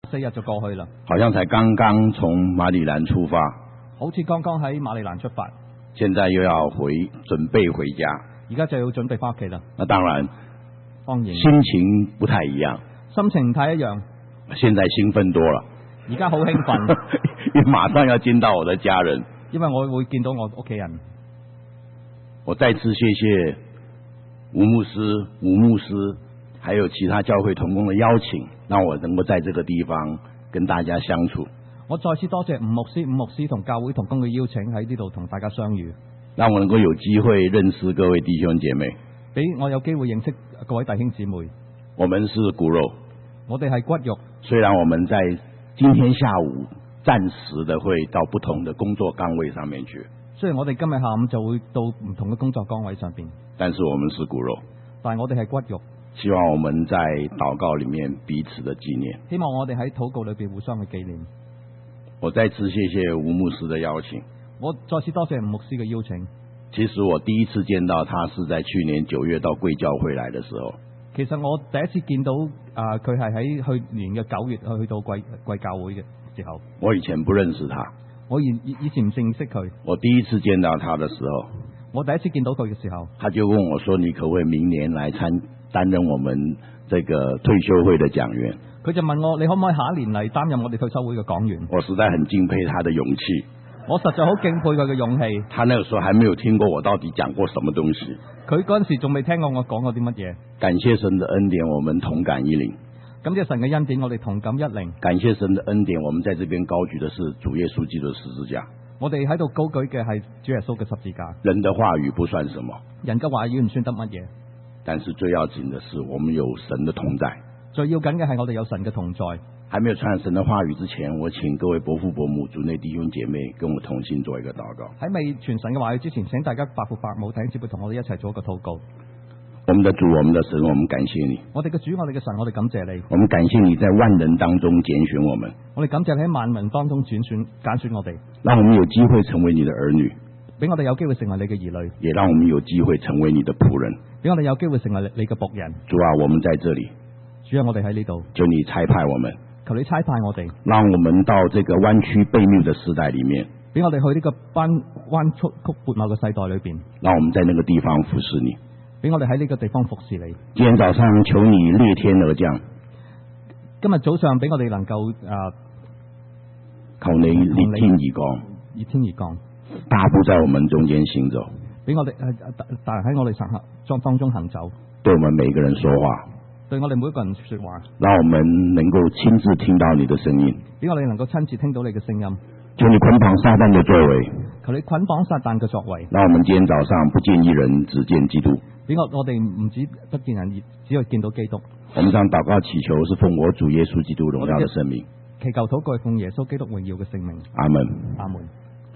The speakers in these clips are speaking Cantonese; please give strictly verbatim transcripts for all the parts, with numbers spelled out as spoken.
四日就過去啦， 好像才剛剛從馬里蘭出發， 好似剛剛喺馬里蘭出發， 現在又要回準備回家， 而家就要準備翻屋企啦。 那當然， 當然心情不太一樣， 心情唔太一樣。 現在興奮多了， 而家好興奮， 因為馬上要見到我的家人， 因為我會見到我屋企人。 我再次謝謝吳牧師、吳牧師，還有其他教會同工的邀請，讓我能夠在這個地方跟大家相處。 我再次多謝吳牧師、吳牧師同教會同工嘅邀請，喺呢度同大家相遇， 讓我能夠有機會認識各位弟兄姐妹， 俾我有機會認識各位弟兄姊妹。 我們是骨肉， 我哋係骨肉。 雖然我們在今天下午暫時的會到不同的工作崗位上面去， 雖然我哋今日下午就會到唔同嘅工作崗位上邊， 但是我們是骨肉， 但係我哋係骨肉。 希望我們在禱告裏面彼此的紀念。 希望我哋喺禱告裏邊互相嘅紀念。 我再次謝謝吳牧師的邀請。 我再次多謝吳牧師嘅邀請。 其實我第一次見到他是在去年九月到貴教會來的時候。 其實我第一次見到啊，佢係喺去年嘅九月去去到貴貴教會嘅時候。 我以前不認識他。 我以以前唔認識佢。 我第一次見到他的時候， 我第一次見到佢嘅時候， 他就問我說：你可唔可以明年來參擔任我們這個退休會的講員？ 佢就問我：你可唔可以下一年嚟擔任我哋退休會嘅講員？ 我實在很敬佩他的勇氣。 我實在好敬佩佢嘅勇氣。 他那個時候還沒有聽過我到底講過什麼東西。 佢嗰陣時仲未聽過我講過啲乜嘢。 感謝神的恩典，我們同感一靈。 感謝神嘅恩典，我哋同感一靈。 感謝神的恩典，我們在這邊高舉的是主耶穌基督的十字架。 我哋喺度高舉嘅係主耶穌嘅十字架。 人的話語不算什麼， 人嘅話語唔算得乜嘢。 但是最要緊的是，我們有神的同在。 最要緊嘅係我哋有神嘅同在。 還沒有傳神的話語之前，我請各位伯父伯母、主內弟兄姐妹跟我同心做一個禱告。 喺未傳神嘅話語之前，請大家伯父伯母弟兄姊妹同我哋一齊做一個禱告。 我們的主，我們的神，我們感謝你。 我哋嘅主，我哋嘅神，我哋感謝你。 我們感謝你在萬人當中揀選我們。 我哋感謝你喺萬民當中選選揀選我哋， 讓我們有機會成為你的兒女， 俾我哋有機會成為你嘅兒女， 也讓我們有機會成為你的僕人， 俾我哋有機會成為你嘅僕人。 主啊，我們在這裏， 主啊，我哋喺呢度， 求你差派我們， 求你差派我哋， 讓我們到這個彎曲悖謬的時代裏面， 俾我哋去呢個彎彎曲曲悖謬嘅世代裏邊， 讓我們在那個地方服侍你， 俾我哋喺呢個地方服侍你。 今天早上求你裂天而降， 今日早上俾我哋能夠啊， 求你裂天而降， 裂天而降， 大步在我們中間行走， 俾我哋誒大喺我哋神行當中行走， 對我們每個人說話， 對我哋每一個人說話， 讓我們能夠親自聽到你的聲音， 俾我哋能夠親自聽到你嘅聲音。 求你捆綁撒旦的作為， 求你捆綁撒旦嘅作為， 讓我們今天早上不見一人，只見基督。 俾我我哋唔止不見人，只係見到基督。 我們將禱告祈求是奉我主耶穌基督榮耀的聖名， 祈求禱告奉耶穌基督榮耀嘅聖名。 阿門。 阿門。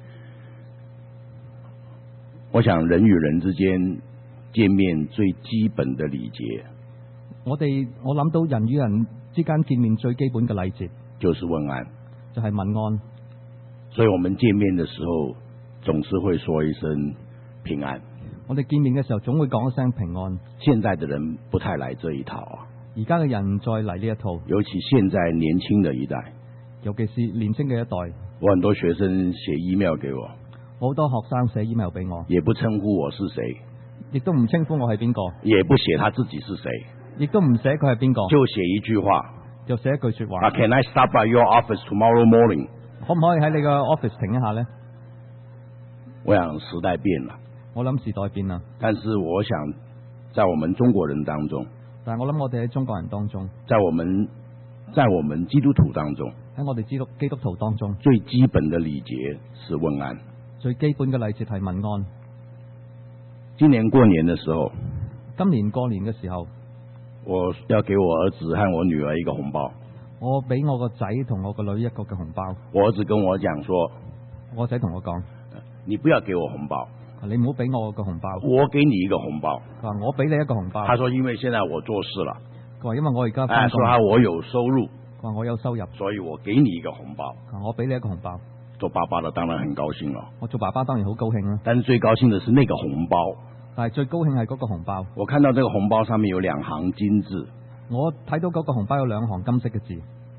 我想人與人之間見面最基本的禮節， 我哋我諗到人與人之間見面最基本嘅禮節就是問安， 就係問安。 所以我們見面的時候總是會說一聲平安。 我哋見面嘅時候總會講一聲平安。 現在的人不太來這一套啊， 而家嘅人唔再嚟呢一套， 尤其現在年輕的一代， 尤其是年輕嘅一代。 我很多學生寫 email 給我， 好多學生寫 email 俾我， 也不稱呼我是誰， 亦都唔稱呼我係邊個， 也不寫他自己是誰， 亦都唔寫佢係邊個， 就寫一句話， 就寫一句說話。 啊 Can I stop by your office tomorrow morning？ 可唔可以喺你個 office 停一下呢？ 我想時代變了， 我諗時代變啦， 但是我想在我們中國人當中， 但係我諗我哋喺中國人當中， 在我們在我們基督徒當中， 喺我哋基督基督徒當中， 最基本的禮節是問安。 最基本嘅禮節係問安。 今年過年的時候， 今年過年嘅時候， 我要給我兒子和我女兒一個紅包。 我俾我個仔同我個女一個嘅紅包。 我兒子跟我講說， 我仔同我講， 你不要給我紅包， 你唔好俾我個紅包， 我給你一個紅包。 佢話我俾你一個紅包。 他說因為現在我做事了， 佢話因為我而家他說他我有收入， 佢話我有收入， 所以我給你一個紅包。 我俾你一個紅包。 做爸爸的當然很高興了， 我做爸爸當然好高興啦。 但是最高興的是那個紅包， 但係最高興係嗰個紅包。 我看到這個紅包上面有兩行金字， 我睇到嗰個紅包有兩行金色嘅字，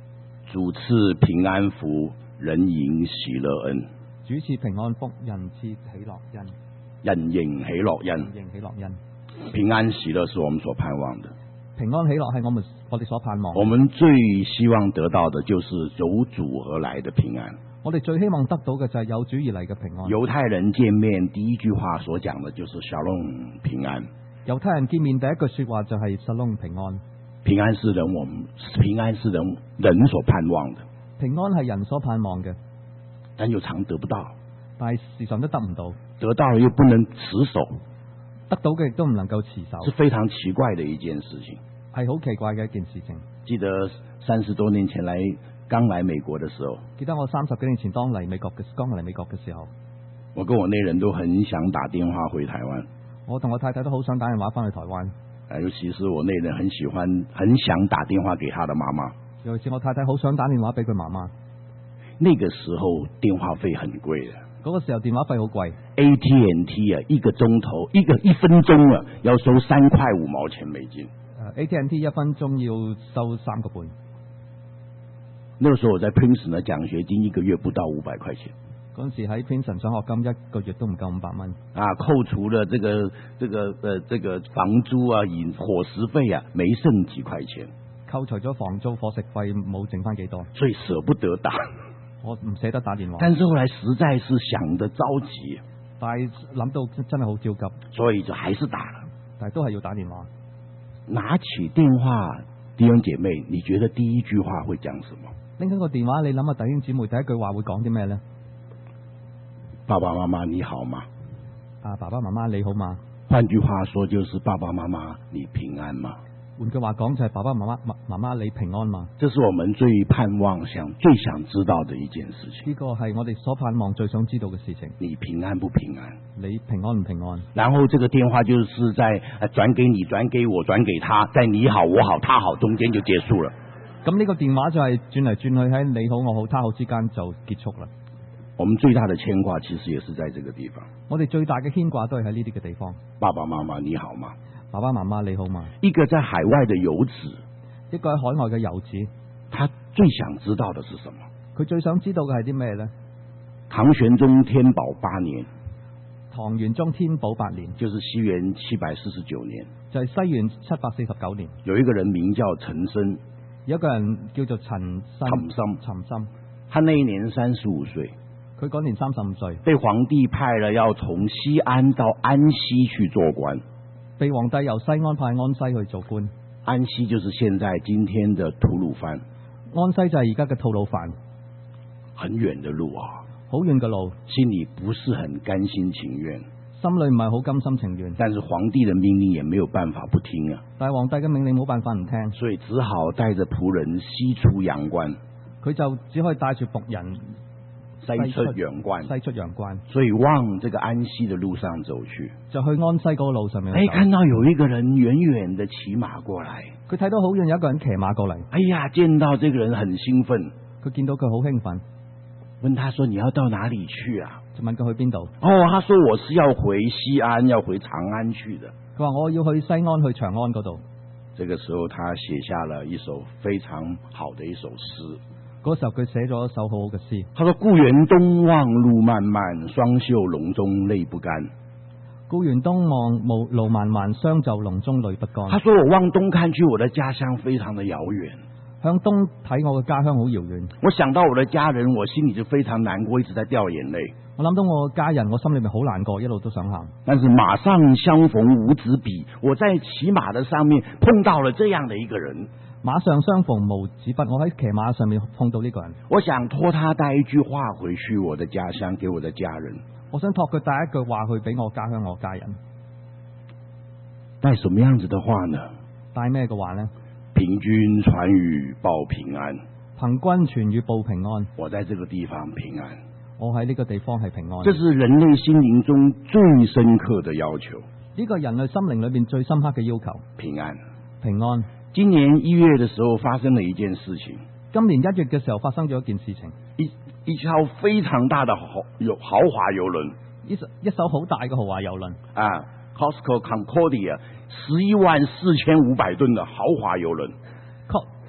主賜平安福，人迎喜樂恩。 主賜平安福，人賜喜樂恩。 人迎喜樂恩。 人迎喜樂恩。 平安喜樂是我們所盼望的。 平安喜樂係我們我哋所盼望。 我們最希望得到的就是由主而來的平安。 我哋最希望得到嘅就係有主而嚟嘅平安。 猶太人見面第一句話所講的就是 Shalom 平安。 猶太人見面第一句說話就係 Shalom 平安。 平安是人我們平安是人人所盼望的。 平安係人所盼望嘅， 但又常得不到。 但係時常都得唔到。 得到了又不能持守。 得到嘅亦都唔能夠持守。 是非常奇怪的一件事情。 係好奇怪嘅一件事情。 記得三十多年前來剛來美國的時候， 記得我三十幾年前當嚟美國嘅剛嚟美國嘅時候， 我跟我內人都很想打電話回台灣。 我同我太太都好想打電話翻去台灣。 尤其是我內人很喜歡，很想打電話給他的媽媽。 尤其是我太太好想打電話俾佢媽媽。 那個時候電話費很貴嘅。 嗰個時候電話費好貴。 A T and T 啊，一個鐘頭一個一分鐘啊，要收三塊五毛錢美金。 A T and T 一分鐘要收三個半。 那個時候我在 Princeton 嘅獎學金一個月不到五百塊錢。 嗰陣時喺 Princeton 獎學金一個月都唔夠五百蚊。 啊，扣除了這個、這個、呃、這個房租啊、飲伙食費啊，沒剩幾塊錢。 扣除咗房租、伙食費，冇剩翻幾多。 所以捨不得打。 我唔捨得打電話。 但是後來實在是想得着急。 但係諗到真係好焦急。 所以就還是打了。 但係都係要打電話。 拿起電話，弟兄姐妹，你覺得第一句話會講什麼？ 拎緊個電話，你諗下弟兄姊妹第一句話會講啲咩呢？ 爸爸媽媽你好嗎？ 啊，爸爸媽媽你好嗎？ 換句話說，就是爸爸媽媽你平安嗎？ 換句話講就係爸爸媽媽媽媽你平安嗎？ 這是我們最盼望想最想知道的一件事情。 呢個係我哋所盼望最想知道嘅事情。 你平安不平安？ 你平安唔平安？ 然後這個電話就是在轉給你、轉給我、轉給他，在你好我好他好中間就結束了。 咁呢個電話就係轉嚟轉去喺你好我好他好之間就結束啦。 我們最大的牽掛其實也是在這個地方。 我哋最大嘅牽掛都係喺呢啲嘅地方。 爸爸媽媽你好嗎？ 爸爸媽媽你好嗎？ 一個在海外的遊子， 一個喺海外嘅遊子， 他最想知道的是什麼？ 佢最想知道嘅係啲咩呢？ 唐玄宗天寶八年。 唐玄宗天寶八年， 就是西元七百四十九年， 就係西元七百四十九年。 有一個人名叫陳生， 有一個人叫做陳生。 陳生， 陳生， 他那一年三十五歲， 佢嗰年三十五歲， 被皇帝派了要從西安到安西去做官。 被皇帝由西安派安西去做官。 安西就是現在今天的吐魯番。 安西就係而家嘅吐魯番。 很遠的路啊， 好遠嘅路， 心裏不是很甘心情願， 心裏唔係好甘心情願。 但是皇帝的命令也沒有辦法不聽啊。 但係皇帝嘅命令冇辦法唔聽， 所以只好帶着僕人西出陽關。 佢就只可以帶住僕人西出陽關， 西出陽關， 所以往這個安西的路上走去， 就去安西嗰個路上面。 哎，看到有一個人遠遠的騎馬過來， 佢睇到好遠有一個人騎馬過嚟。 哎呀，見到這個人很興奮， 佢見到佢好興奮， 問他說：你要到哪裡去啊？ 就問佢去邊度。 哦，他說我是要回西安，要回長安去的。 佢話我要去西安，去長安嗰度。 這個時候，他寫下了一首非常好的一首詩。 嗰時候佢寫咗一首好好嘅詩。 他說：故園東望路漫漫，雙袖龍中淚不乾。 故園東望路漫漫，雙袖龍中淚不乾。 他說：我往東看去，我的家鄉非常的遙遠。 向東睇我嘅家鄉好遙遠。 我想到我的家人，我心裏就非常難過，一直在掉眼淚。 我諗到我家人，我心裏面好難過，一路都想喊。 但是馬上相逢無紙筆，我在騎馬的上面碰到了這樣的一個人。 馬上相逢無紙筆，我喺騎馬上面碰到呢個人。 我想託他帶一句話回去我的家鄉，給我的家人。 我想託佢帶一句話去俾我家鄉我家人。 帶什麼樣子的話呢？ 帶咩嘅話呢？ 憑軍傳語報平安。憑軍傳語報平安。 我在這個地方平安。 我喺呢個地方係平安。 這是人類心靈中最深刻的要求。 呢個人類心靈裏面最深刻嘅要求。 平安。 平安。 今年一月的時候發生了一件事情。 今年一月嘅時候發生咗一件事情。 一一艘非常大的豪有豪華遊輪。 一艘一艘好大嘅豪華遊輪。 啊 Costco Concordia 十一萬四千五百噸的豪華遊輪。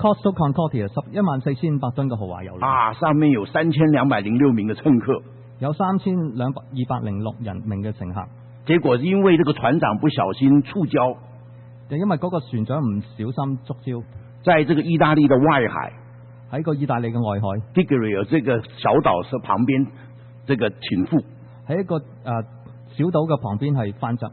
Coastal Concordia 十一萬四千五百噸嘅豪華遊輪， 啊，上面有三千兩百零六名的乘客， 有三千兩百二百零六人名嘅乘客。 結果因為這個船長不小心觸礁， 就因為嗰個船長唔小心觸礁， 在這個意大利的外海， 喺個意大利嘅外海 Figueroa 這個小島是旁邊這個傾覆， 喺一個誒、呃、小島嘅旁邊係翻側。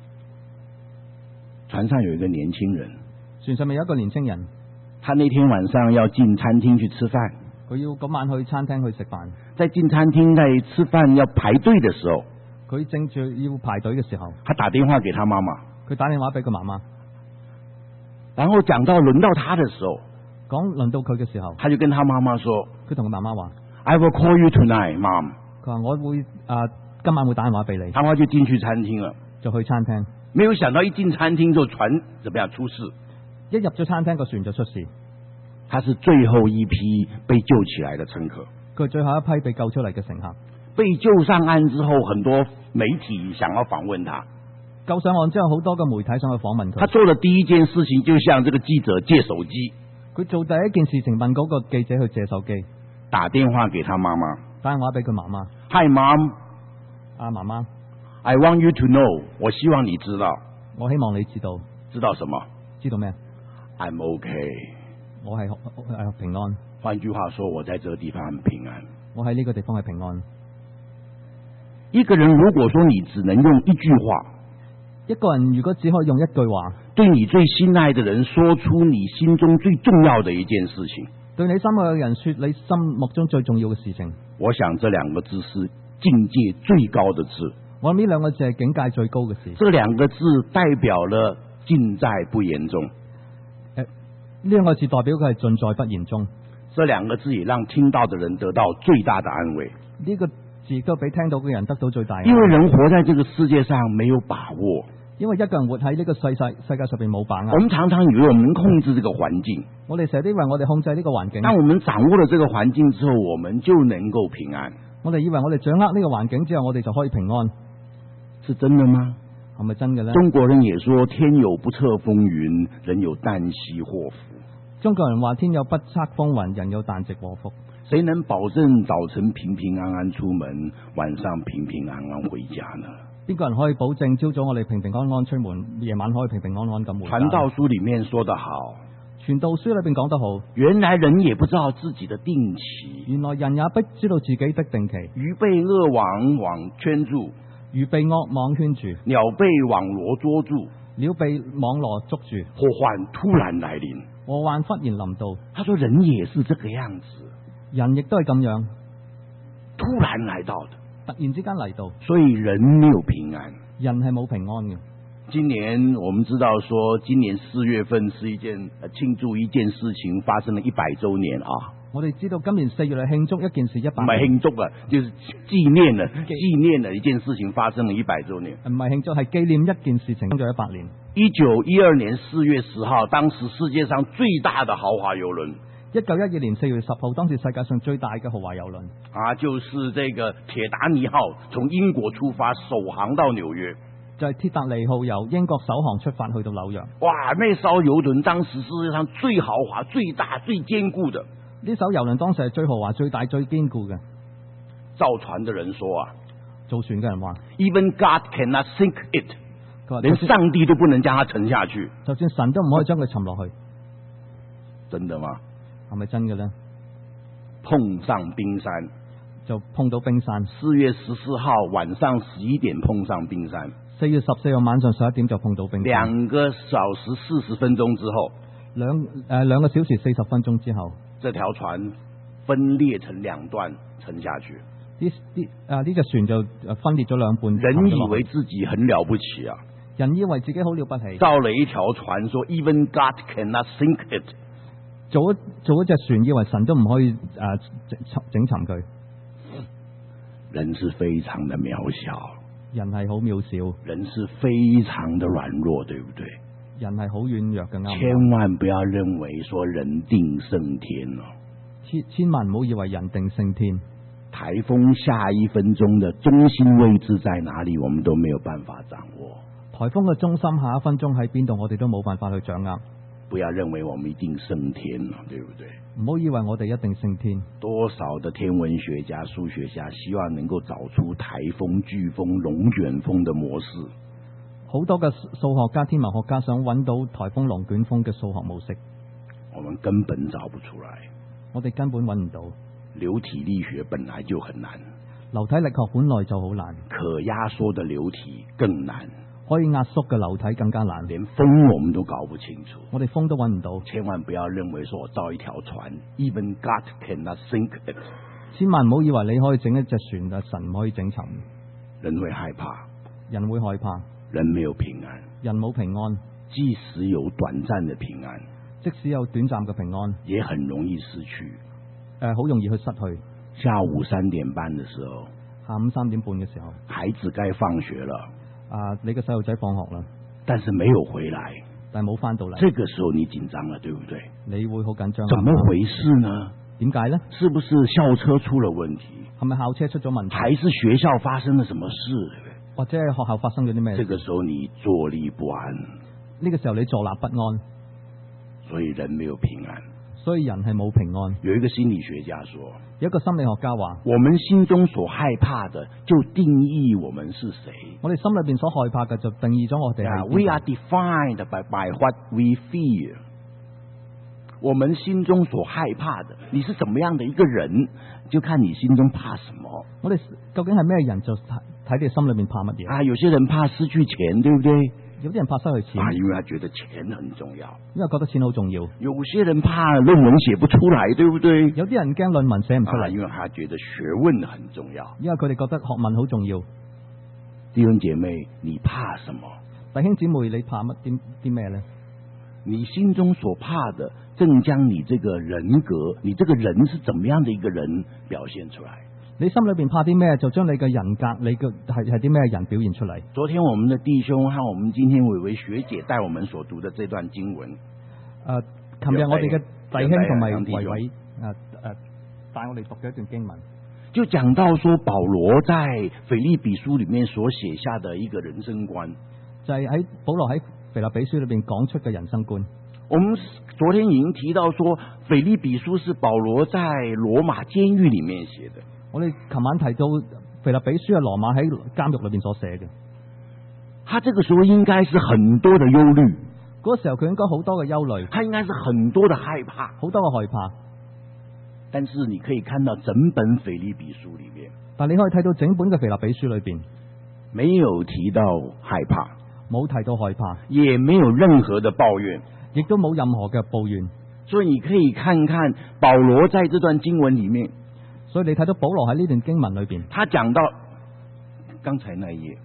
船上有一個年輕人， 船上面有一個年青人， 他那天晚上要進餐廳去吃飯， 佢要嗰晚去餐廳去食飯， 在進餐廳在吃飯要排隊的時候， 佢正住要排隊嘅時候， 他打電話給他媽媽， 佢打電話俾佢媽媽， 然後講到輪到他的時候， 講輪到佢嘅時候， 他就跟他媽媽說， 佢同佢媽媽話 I will call you tonight, mom。 佢話我會誒、呃、今晚會打電話俾你， 他媽就進去餐廳了， 就去餐廳， 沒有想到一進餐廳就船怎麼樣出事， 一入咗餐廳個船就出事， 他是最後一批被救起來的乘客， 佢最後一批被救出嚟嘅乘客。 被救上岸之後，很多媒體想要訪問他。 救上岸之後，好多嘅媒體想去訪問佢。 他做的第一件事情，就向這個記者借手機。 佢做第一件事情，問嗰個記者去借手機， 打電話給他媽媽， 打電話俾佢媽媽。 Hi mom， 啊媽媽 I want you to know， 我希望你知道。 我希望你知道。 知道什麼？ 知道咩 ？I'm okay。 我係誒平安。 換句話說，我在這個地方很平安。 我喺呢個地方係平安。 一個人如果說你只能用一句話， 一個人如果只可以用一句話， 對你最心愛的人說出你心中最重要的一件事情， 對你心愛嘅人說你心目中最重要嘅事情， 我想這兩個字是境界最高的字。 我諗呢兩個字係境界最高嘅事。 這兩個字代表了盡在不言中。 誒，呢兩個字代表佢係盡在不言中。 這兩個字也讓聽到的人得到最大的安慰。 呢個字都俾聽到嘅人得到最大。 因為人活在這個世界上沒有把握。 因為一個人活喺呢個世世世界上邊冇把握。 我們常常以為我們控制這個環境。 我哋成日都以為我哋控制呢個環境。 當我們掌握了這個環境之後，我們就能夠平安。 我哋以為我哋掌握呢個環境之後，我哋就可以平安。 是真的嗎？ 係咪真嘅呢？ 中國人也說天有不測風雲，人有旦夕禍福。 中國人話天有不測風雲，人有旦夕禍福。 誰能保證早晨平平安安出門，晚上平平安安回家呢？ 邊個人可以保證朝早我哋平平安安出門，夜晚可以平平安安咁回家？ 傳道書裏面說得好， 傳道書裏邊講得好， 原來人也不知道自己的定期， 原來人也不知道自己的定期。 魚被惡網網圈住， 魚被惡網圈住， 鳥被網羅捉住， 鳥被網羅捉住， 禍患突然來臨， 禍患忽然臨到。 他說人也是這個樣子， 人亦都係咁樣， 突然來到的， 突然之間嚟到， 所以人沒有平安， 人係冇平安嘅。 今年我們知道說，今年四月份是一件慶祝一件事情發生了一百周年啊。 我哋知道今年四月係慶祝一件事一百， 唔係慶祝啊，就是紀念了紀念了一件事情發生了一百周年。 唔係慶祝，係紀念一件事情咗一百年。 一九一二年四月十號，當時世界上最大的豪華郵輪。 一九一二年四月十號，當時世界上最大嘅豪華郵輪啊，就是這個鐵達尼號從英國出發，首航到紐約。 就係鐵達尼號由英國首航出發去到紐約。 哇！那艘郵輪當時世界上最豪華、最大、最堅固的。 呢艘郵輪當時係最豪華、最大、最堅固嘅。 造船的人說啊， 造船嘅人話 ，Even God cannot sink it，連上帝都不能將它沉下去。 就算神都唔可以將佢沉落去。 真的嗎？ 係咪真嘅呢？ 碰上冰山， 就碰到冰山。 四月十四號晚上十一點碰上冰山。 四月十四號晚上十一點就碰到冰山。 兩個小時四十分鐘之後， 兩誒兩個小時四十分鐘之後， 這條船分裂成兩段沉下去。 呢呢啊呢隻船就分裂咗兩半。 人以為自己很了不起啊！ 人以為自己好了不起， 造了一條船，說 Even God cannot sink it。 做一做一隻船，以為神都唔可以誒整整沉佢。 人是非常的渺小， 人係好渺小， 人是非常的軟弱，對不對？ 人係好軟弱嘅，啱。 千萬不要認為說人定勝天咯， 千千萬唔好以為人定勝天。 颱風下一分鐘的中心位置在哪裡，我們都沒有辦法掌握。 颱風嘅中心下一分鐘喺邊度，我哋都冇辦法去掌握。 不要認為我們一定升天了，對不對？ 唔好以為我哋一定升天。 多少的天文學家、數學家希望能夠找出颱風、颶風、龍捲風的模式。 好多嘅數學家、天文學家想揾到颱風、龍捲風嘅數學模式， 我們根本找不出來。 我哋根本揾唔到。 流體力學本來就很難， 流體力學本來就好難， 可壓縮的流體更難， 可以壓縮嘅流體更加難， 連風我們都搞不清楚。 我哋風都揾唔到。 千萬不要認為說我造一條船 ，even God cannot sink it。 千萬唔好以為你可以整一隻船，但神唔可以整沉。 人會害怕， 人會害怕， 人沒有平安， 人冇平安， 即使有短暫的平安， 即使有短暫嘅平安， 也很容易失去。 誒、呃，好容易去失去。 下午三點半的時候， 下午三點半嘅時候， 孩子該放學了， 啊，你個細路仔放學啦， 但是沒有回來， 但係冇翻到嚟。 這個時候你緊張了，對不對？ 你會好緊張。 怎麼回事呢？ 點解呢？ 是不是校車出了問題？ 係咪校車出咗問題？ 還是學校發生了什麼事？ 或者係學校發生咗啲咩？ 這個時候你坐立不安。 呢個時候你坐立不安， 所以人沒有平安。 所以人係冇平安。 有一個心理學家說， 有一個心理學家話， 我們心中所害怕的，就定義我們是誰。 我哋心裏邊所害怕嘅，就定義咗我哋係。 We are defined by by what we fear。我們心中所害怕的，你是怎麼樣的一個人，就看你心中怕什麼。 我哋究竟係咩人，就睇睇你心裏面怕乜嘢。 啊，有些人怕失去錢，對不對？ 有啲人怕失去錢， 啊，因為他覺得錢很重要， 因為覺得錢好重要。 有些人怕論文寫不出來，對不對？ 有啲人驚論文寫唔出嚟， 啊，因為他覺得學問很重要， 因為佢哋覺得學問好重要。 弟兄姐妹，你怕什麼？ 弟兄姊妹，你怕乜啲啲咩呢？ 你心中所怕的，正將你這個人格，你這個人是怎麼樣的一個人表現出來。 你心裏邊怕啲咩，就將你嘅人格，你嘅係係啲咩人表現出嚟。 昨天我們的弟兄和我們今天偉偉學姐帶我們所讀的這段經文，誒、 呃，琴日我哋嘅弟兄同埋偉偉誒誒帶我哋讀嘅一段經文， 就講到說保羅在腓立比書裏面所寫下的一個人生觀， 就係喺保羅喺腓立比書裏邊講出嘅人生觀。 我們昨天已經提到說，腓立比書是保羅在羅馬監獄裏面寫的。 我哋琴晚提到腓立比書係羅馬喺監獄裏邊所寫嘅。 他這個時候應該是很多的憂慮， 嗰個時候佢應該好多嘅憂慮， 他應該是很多的害怕， 好多嘅害怕。 但是你可以看到整本腓立比書裏面， 但你可以睇到整本嘅腓立比書裏邊， 沒有提到害怕， 冇提到害怕， 也沒有任何的抱怨， 亦都冇任何嘅抱怨。 所以你可以看看保羅在這段經文裏面。 所以你睇到保羅喺呢段經文裏邊， 他講到剛才那一頁，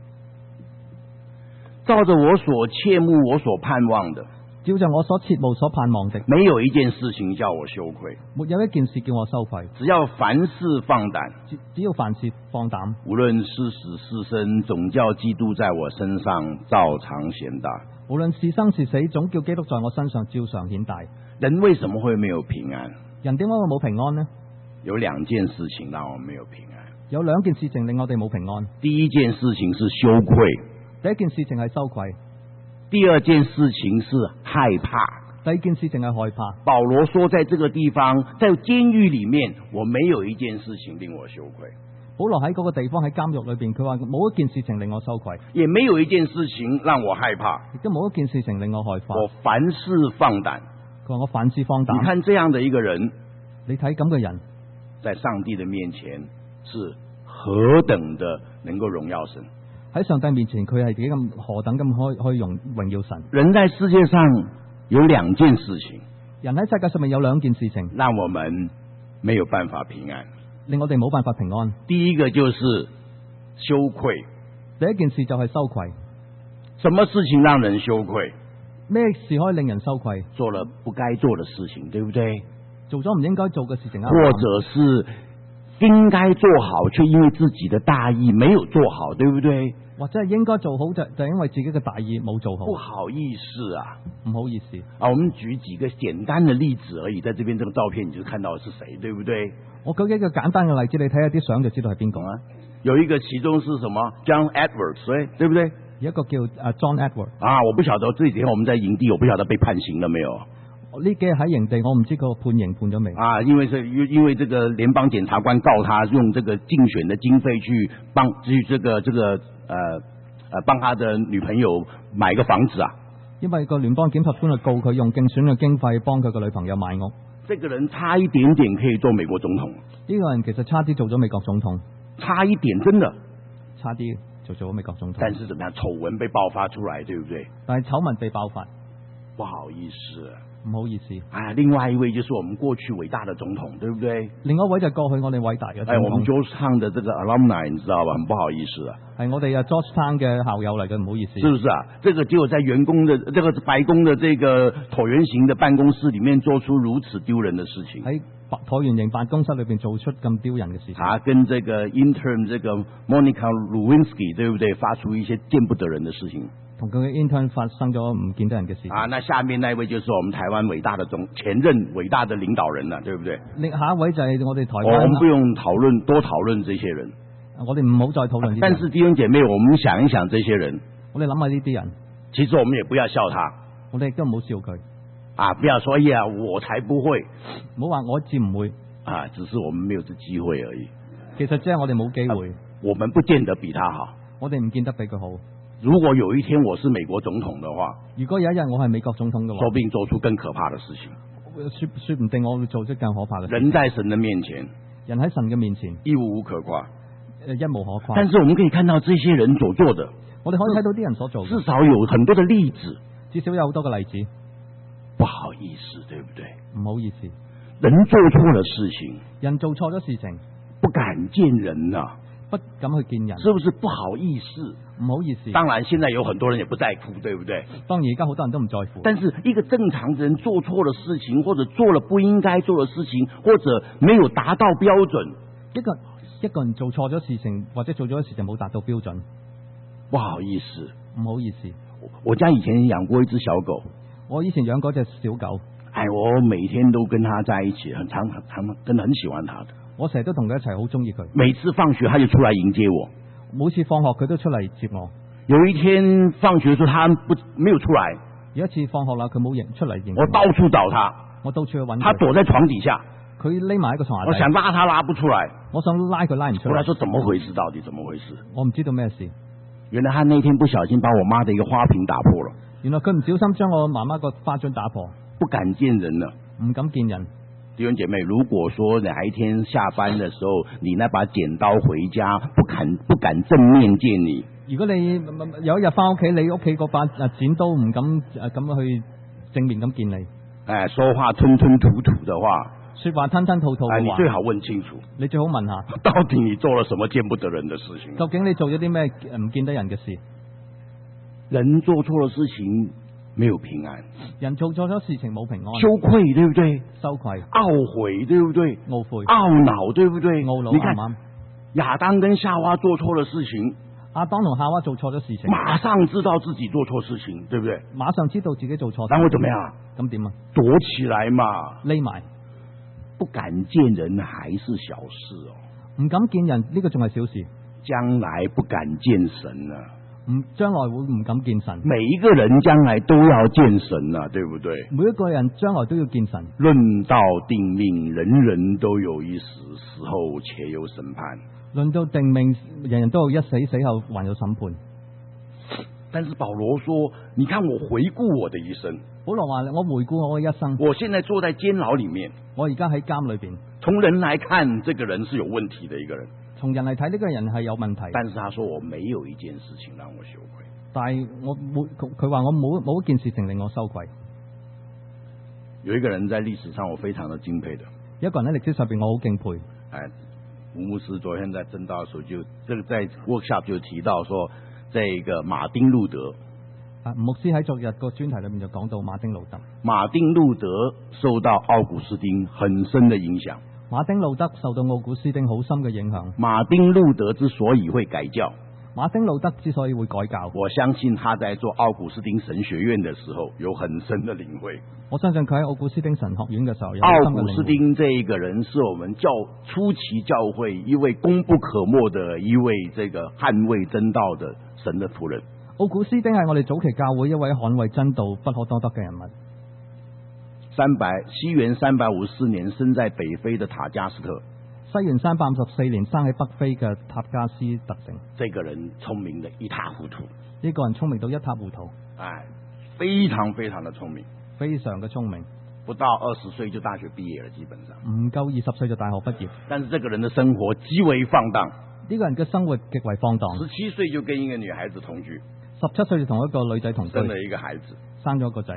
照着我所切慕、我所盼望的， 照着我所切慕、所盼望的， 沒有一件事情叫我羞愧， 沒有一件事叫我羞愧。 只要凡事放膽， 只只要凡事放膽， 無論是死是生，總叫基督在我身上照常顯大。 無論是生是死，總叫基督在我身上照常顯大。 人為什麼會沒有平安？ 人點解會冇平安呢？ 有兩件事情讓我們沒有平安。 有兩件事情令我哋冇平安。 第一件事情是羞愧， 第一件事情係羞愧。 第二件事情是害怕。 第一件事情係害怕。 保羅說，在這個地方，在監獄裏面，我沒有一件事情令我羞愧。 保羅喺嗰個地方喺監獄裏邊，佢話冇一件事情令我羞愧， 也沒有一件事情讓我害怕， 亦都冇一件事情令我害怕。 我凡事放膽。 佢話我凡事放膽。 你看這樣的一個人， 你睇咁嘅人， 在上帝的面前是何等的能夠榮耀神。 喺上帝面前，佢係幾咁何等咁可以可以榮榮耀神。 人在世界上有兩件事情， 人喺世界上面有兩件事情， 讓我們沒有辦法平安， 令我哋冇辦法平安。 第一個就是羞愧。 第一件事就係羞愧。 什麼事情讓人羞愧？ 咩事可以令人羞愧？ 做了不該做的事情，對不對？ 做咗唔應該做嘅事情， 或者是應該做好，卻因為自己的大意沒有做好，對不對？ 或者係應該做好，就就因為自己嘅大意冇做好。 不好意思啊， 唔好意思啊！我們舉幾個簡單的例子而已，在這邊這個照片你就看到是誰，對不對？ 我舉幾個簡單嘅例子，你睇下啲相就知道係邊個啊。 有一個其中是什麼 John Edwards，對對不對？ 有一個叫 John Edwards 啊，我不曉得這幾天我們在營地，我不曉得被判刑了沒有。 呢幾日喺營地，我唔知個判刑判咗未。 啊，因為是因因為這個聯邦檢察官告他用這個競選的經費去幫去這個這個呃呃幫他的女朋友買個房子啊。 因為個聯邦檢察官去告佢用競選嘅經費幫佢個女朋友買屋。 這個人差一點點可以做美國總統。 呢個人其實差啲做咗美國總統。 差一點，真的。 差啲就做咗美國總統。 但是怎麼樣？醜聞被爆發出來，對不對？ 但係醜聞被爆發， 不好意思。 唔好意思， 啊，另外一位就是我們過去偉大的總統，對不對？ 另外一位就係過去我哋偉大嘅總統。 哎，我們 Georgetown 的這個 alumni，你知道吧？很不好意思啊。 係我哋啊 Georgetown 嘅校友嚟嘅，唔好意思。 是不是啊？這個只有在員工的這個白宮的這個橢圓形的辦公室裏面做出如此丟人的事情。 喺橢圓形辦公室裏邊做出咁丟人嘅事情。 他跟這個 intern 這個 Monica Lewinsky，對不對？發出一些見不得人的事情。 同佢嘅 intern 發生咗唔見得人嘅事情。 啊，那下面那位就是我們台灣偉大的總前任偉大的領導人了，對不對？ 另下一位就係我哋台灣。 我們不用討論多討論這些人。 我哋唔好再討論呢啲人。 但是弟兄姐妹，我們想一想這些人。 我哋諗下呢啲人。 其實我們也不要笑他。 我哋亦都唔好笑佢。 啊，不要說哎呀，我才不會。 唔好話我至唔會。 啊，只是我們沒有這機會而已。 其實即係我哋冇機會、啊。 我們不見得比他好。 我哋唔見得比佢好。 如果有一天我是美國總統的話， 如果有一日我係美國總統嘅話， 說不定做出更可怕的事情。 說說唔定我會做出更可怕嘅事情。 人在神的面前， 人喺神嘅面前， 一無可誇， 一無可誇。 但是我們可以看到這些人所做的， 我哋可以睇到啲人所做的， 至少有很多的例子， 至少有好多嘅例子。 不好意思，對不對？ 唔好意思， 人做錯了事情， 人做錯咗事情， 不敢見人啊， 不敢去見人， 是不是不好意思？ 唔好意思。 當然，現在有很多人也不在乎，對不對？ 當然，而家好多人都唔在乎。 但是一個正常人做錯了事情，或者做了不應該做的事情，或者沒有達到標準， 一個一個人做錯咗事情，或者做咗事情冇達到標準， 不好意思， 唔好意思。 我家以前養過一隻小狗， 我以前養過隻小狗， 哎，我每天都跟它在一起，很常常真的很喜歡它的。 我成日都同佢一齊，好中意佢。 每次放學，它就出來迎接我。 每次放學佢都出嚟接我。 有一天放學的時候，他不沒有出來。 有一次放學啦，佢冇迎出嚟迎我。 我到處找他， 我到處去揾佢。 他躲在床底下， 佢匿埋喺個床下底。 我想拉他拉不出來， 我想拉佢拉唔出來。 後來說怎麼回事？到底怎麼回事？ 我唔知道咩事。 原來他那天不小心把我媽的一個花瓶打破了。 原來佢唔小心將我媽媽個花樽打破。 不敢見人了， 唔敢見人。 弟兄姐妹，如果說哪一天下班的時候，你那把剪刀回家，不敢不敢正面見你。 如果你有一日翻屋企，你屋企嗰把啊剪刀唔敢誒咁去正面咁見你， 誒，說話吞吞吐吐的話， 說話吞吞吐吐嘅話， 你最好問清楚， 你最好問下， 到底你做了什麼見不得人的事情？ 究竟你做咗啲咩唔見得人嘅事？ 人做錯了事情沒有平安， 人做錯咗事情冇平安， 羞愧對不對？ 羞愧、 懊悔對不對？ 懊悔、 懊惱對不對？ 懊惱， 你看啱唔啱？ 亞當跟夏娃做錯了事情， 亞當同夏娃做錯咗事情， 馬上知道自己做錯事情，對不對？ 馬上知道自己做錯， 然後怎麼樣？ 咁點啊？ 躲起來嘛， 匿埋， 不敢見人還是小事哦。 唔敢見人呢個仲係小事， 將來不敢見神啊。 唔將來會唔敢見神。 每一個人將來都要見神啊，對不對？ 每一個人將來都要見神。 論到定命，人人都有一死，死後且有審判。 論到定命，人人都有一死，死後還有審判。 但是保羅說：你看我回顧我的一生。 保羅話：我回顧我嘅一生。 我現在坐在監牢裏面， 我而家喺監裏邊。 從人來看，這個人是有問題的一個人。 從人嚟睇，呢個人係有問題。 但是他說：我沒有一件事情讓我羞愧。 但係我冇，佢話我冇冇一件事情令我羞愧。 有一個人在歷史上我非常的敬佩的， 一個人喺歷史上邊我好敬佩。 哎，吳牧師昨天在證道的時候就，這個在 workshop 就提到說，這個馬丁路德。 啊，吳牧師喺昨日個專題裏面就講到馬丁路德。 馬丁路德受到奧古斯丁很深的影響。 馬丁路德受到奧古斯丁好深嘅影響。 馬丁路德之所以會改教， 馬丁路德之所以會改教， 我相信他在做奧古斯丁神學院的時候有很深的領會。 我相信佢喺奧古斯丁神學院嘅時候有很深嘅領會。奧古斯丁這一個人是我們教初期教會一位功不可沒的一位這個捍衛真道的神的僕人。 奧古斯丁係我哋早期教會一位捍衛真道不可多得嘅人物。 三百西元三百五十四年生在北非的塔加斯特， 西元三百五十四年生喺北非嘅塔加斯特城。 这个人聪明的一塌糊涂， 呢個人聰明到一塌糊塗， 哎，非常非常的聰明， 非常嘅聰明， 不到二十歲就大學畢業了，基本上。 唔夠二十歲就大學畢業。 但是這個人的生活極為放蕩， 呢個人嘅生活極為放蕩。 十七歲就跟一個女孩子同居， 十七歲就同一個女仔同居， 生了一個孩子， 生咗一個仔。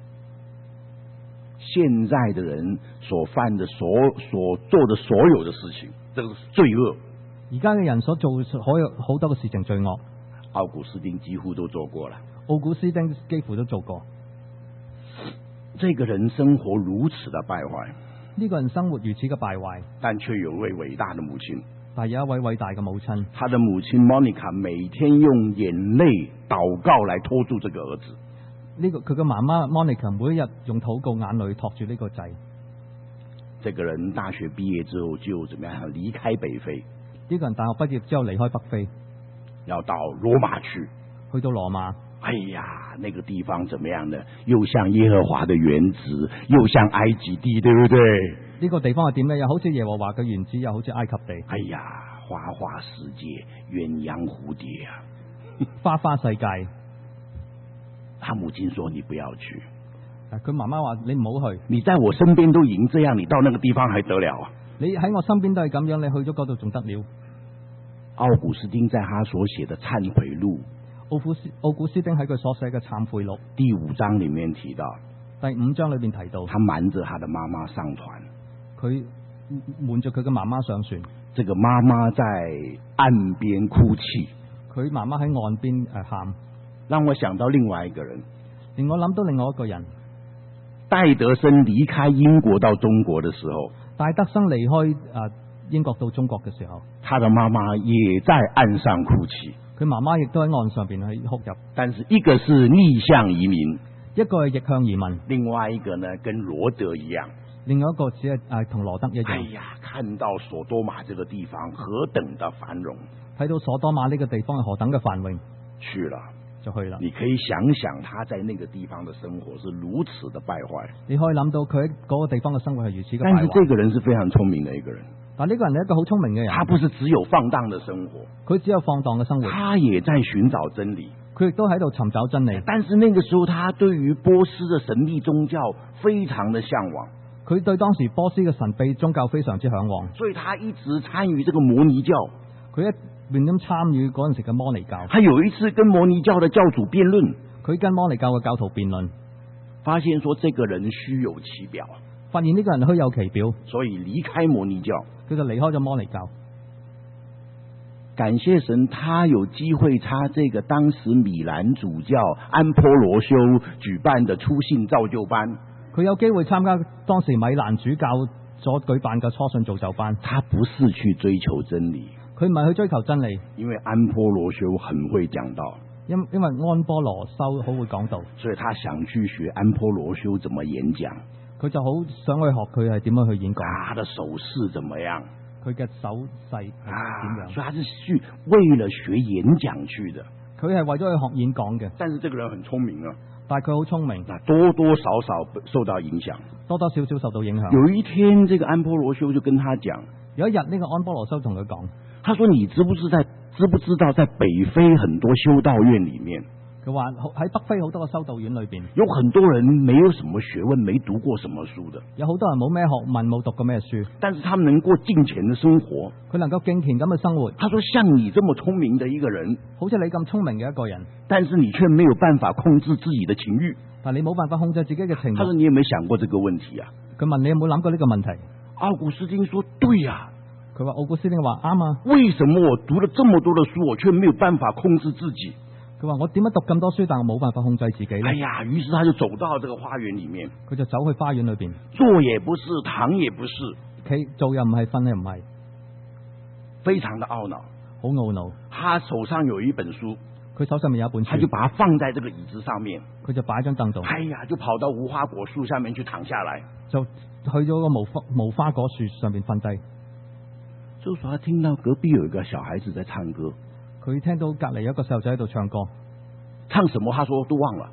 現在的人所犯的所所做的所有的事情，這個是罪惡。 而家嘅人所做所有好多嘅事情罪惡， 奧古斯丁幾乎都做過了。 奧古斯丁幾乎都做過。 這個人生活如此的敗壞， 呢個人生活如此嘅敗壞， 但卻有位偉大的母親。 但有一位偉大嘅母親， 他的母親 Monica 每天用眼淚禱告來拖住這個兒子。 呢、這個佢嘅媽媽 Monica 每一日用禱告眼淚托住呢個仔。 這個人大學畢業之後就怎麼樣離開北非？ 呢、這個人大學畢業之後離開北非， 要到羅馬去。 去到羅馬。 哎呀，那個地方怎麼樣呢？又像耶和華的園子，又像埃及地，對不對？ 呢、這個地方係點呢？又好似耶和華嘅園子，又好似埃及地。 哎呀，花花世界，鴛鴦蝴蝶啊！ 花花世界。 他母親說：你不要去。 佢媽媽話：你唔好去。 你在我身邊都已經這樣，你到那個地方還得了啊？ 你喺我身邊都係咁樣，你去咗嗰度仲得了？ 奧古斯丁在他所寫的懺悔錄， 奧古斯奧古斯丁喺佢所寫嘅懺悔錄第五章裏面提到， 第五章裏面提到， 他瞞着他的媽媽上船， 佢瞞着佢嘅媽媽上船， 這個媽媽在岸邊哭泣， 佢媽媽喺岸邊誒喊， 讓我想到另外一個人， 令我諗到另外一個人， 戴德生離開英國到中國的時候， 戴德生離開誒英國到中國嘅時候， 他的媽媽也在岸上哭泣， 佢媽媽亦都喺岸上邊去哭泣， 但是一個是逆向移民， 一個係逆向移民， 另外一個呢跟羅德一樣， 另外一個只係誒同羅德一樣。 哎呀，看到索多瑪這個地方何等的繁榮， 睇到索多瑪呢個地方係何等嘅繁榮， 去了。 就去啦。 你可以想想他在那個地方的生活是如此的敗壞。 你可以諗到佢喺嗰個地方嘅生活係如此嘅敗壞。 但是這個人是非常聰明的一個人。 但呢個人係一個好聰明嘅人。 他不是只有放蕩的生活， 佢只有放蕩嘅生活。 他也在尋找真理。 佢亦都喺度尋找真理。 但是那個時候，他對於波斯的神秘宗教非常的向往。 佢對當時波斯嘅神秘宗教非常之向往， 所以他一直參與這個摩尼教。 佢一面咁參與嗰陣時嘅摩尼教。 他有一次跟摩尼教的教主辯論， 佢跟摩尼教嘅教徒辯論， 發現說這個人虛有其表， 發現呢個人虛有其表， 所以離開摩尼教， 佢就離開咗摩尼教。 感謝神，他有機會參這個當時米蘭主教安波羅修舉辦的初信造就班。 佢有機會參加當時米蘭主教所舉辦嘅初信造就班。 他不是去追求真理， 佢唔係去追求真理， 因為安波羅修很會講道， 因因為安波羅修好會講道， 所以他想去學安波羅修怎麼演講。 佢就好想去學佢係點樣去演講， 他的手勢怎麼樣？ 佢嘅手勢係點樣？ 啊，所以他是去為了學演講去的。 佢係為咗去學演講嘅。 但是這個人很聰明啊， 但係佢好聰明， 多多少少受到影響， 多多少少受到影響。 有一天，這個安波羅修就跟他講， 有一日呢個安波羅修同佢講， 他說：你知不知在知不知道在北非很多修道院裏面？ 佢話喺北非好多個修道院裏邊， 有很多人沒有什麼學問，沒讀過什麼書的， 有好多人冇咩學問，冇讀過咩書， 但是他們能過敬虔的生活。 佢能夠敬虔咁嘅生活。 他說：像你這麼聰明的一個人， 好似你咁聰明嘅一個人， 但是你卻沒有辦法控制自己的情慾， 但你冇辦法控制自己嘅情慾。 他說：你有沒有想過這個問題啊？ 佢問你有冇諗過呢個問題？ 奧古斯丁說：對呀。 佢話奧古斯丁話啱啊。 為什麼我讀了這麼多的書，我卻沒有辦法控制自己？ 佢話我點解讀咁多書，但我冇辦法控制自己呢？ 哎呀，於是他就走到這個花園裏面， 佢就走去花園裏邊， 坐也不是，躺也不是， 企做又唔係，瞓又唔係， 非常的懊惱， 好懊惱。 他手上有一本書， 佢手上面有一本書， 他就把它放在這個椅子上面， 佢就擺喺張凳度， 哎呀，就跑到無花果樹下面去躺下來， 就去咗個無花無花果樹上面瞓低。 就說他聽到隔壁有一個小孩子在唱歌， 佢聽到隔籬有一個細路仔喺度唱歌， 唱什麼？他說都忘了，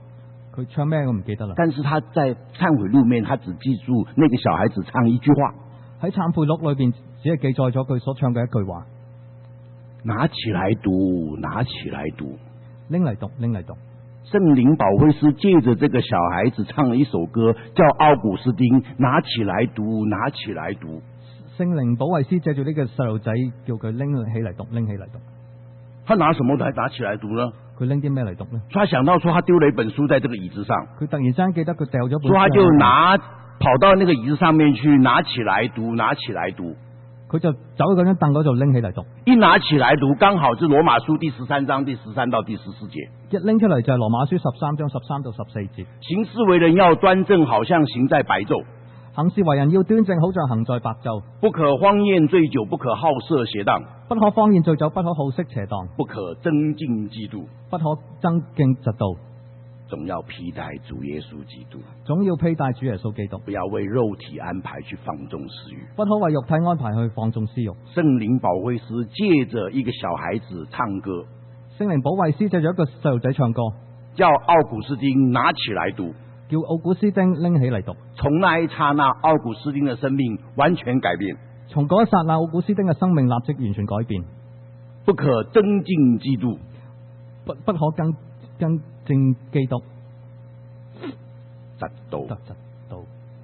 佢唱咩我唔記得啦。 但是他在忏悔錄面，他只記住那個小孩子唱一句話。 喺懺悔錄裏邊只係記載咗佢所唱嘅一句話。 拿起來讀，拿起來讀， 拎嚟讀，拎嚟讀。 聖靈保惠師借着這個小孩子唱了一首歌，叫奧古斯丁拿起來讀，拿起來讀。 聖靈保惠師借住呢個細路仔，叫佢拎起嚟讀，拎起嚟讀。 他拿什麼來拿起來讀呢？ 佢拎啲咩嚟讀呢？ 他想到說，他丟了一本書在這個椅子上。 佢突然之間記得佢掉咗本書， 所以他就拿跑到那個椅子上面去，拿起來讀，拿起來讀。 佢就走去嗰張凳嗰度拎起嚟讀。 一拿起來讀，剛好是羅馬書第十三章第十三到第十四節。 一拎出嚟就係羅馬書十三章十三到十四節。 行事為人要端正，好像行在白晝。 行事為人要端正，好像行在白晝。 不可荒宴醉酒，不可好色邪蕩。 不可荒宴醉酒，不可好色邪蕩。 不可爭競嫉妒， 不可爭競嫉妒。 總要披戴主耶穌基督。 總要披戴主耶穌基督。 不要為肉體安排去放縱私欲。 不可為肉體安排去放縱私欲。 聖靈保惠師借着一個小孩子唱歌。 聖靈保惠師借咗一個細路仔唱歌， 叫奧古斯丁拿起來讀。 叫奧古斯丁拎起嚟讀。從那一剎那，奧古斯丁嘅生命完全改變。 從嗰一剎那，奧古斯丁嘅生命立即完全改變。 不可爭競嫉妒， 不不可跟跟正基督。 嫉妒， 嫉妒。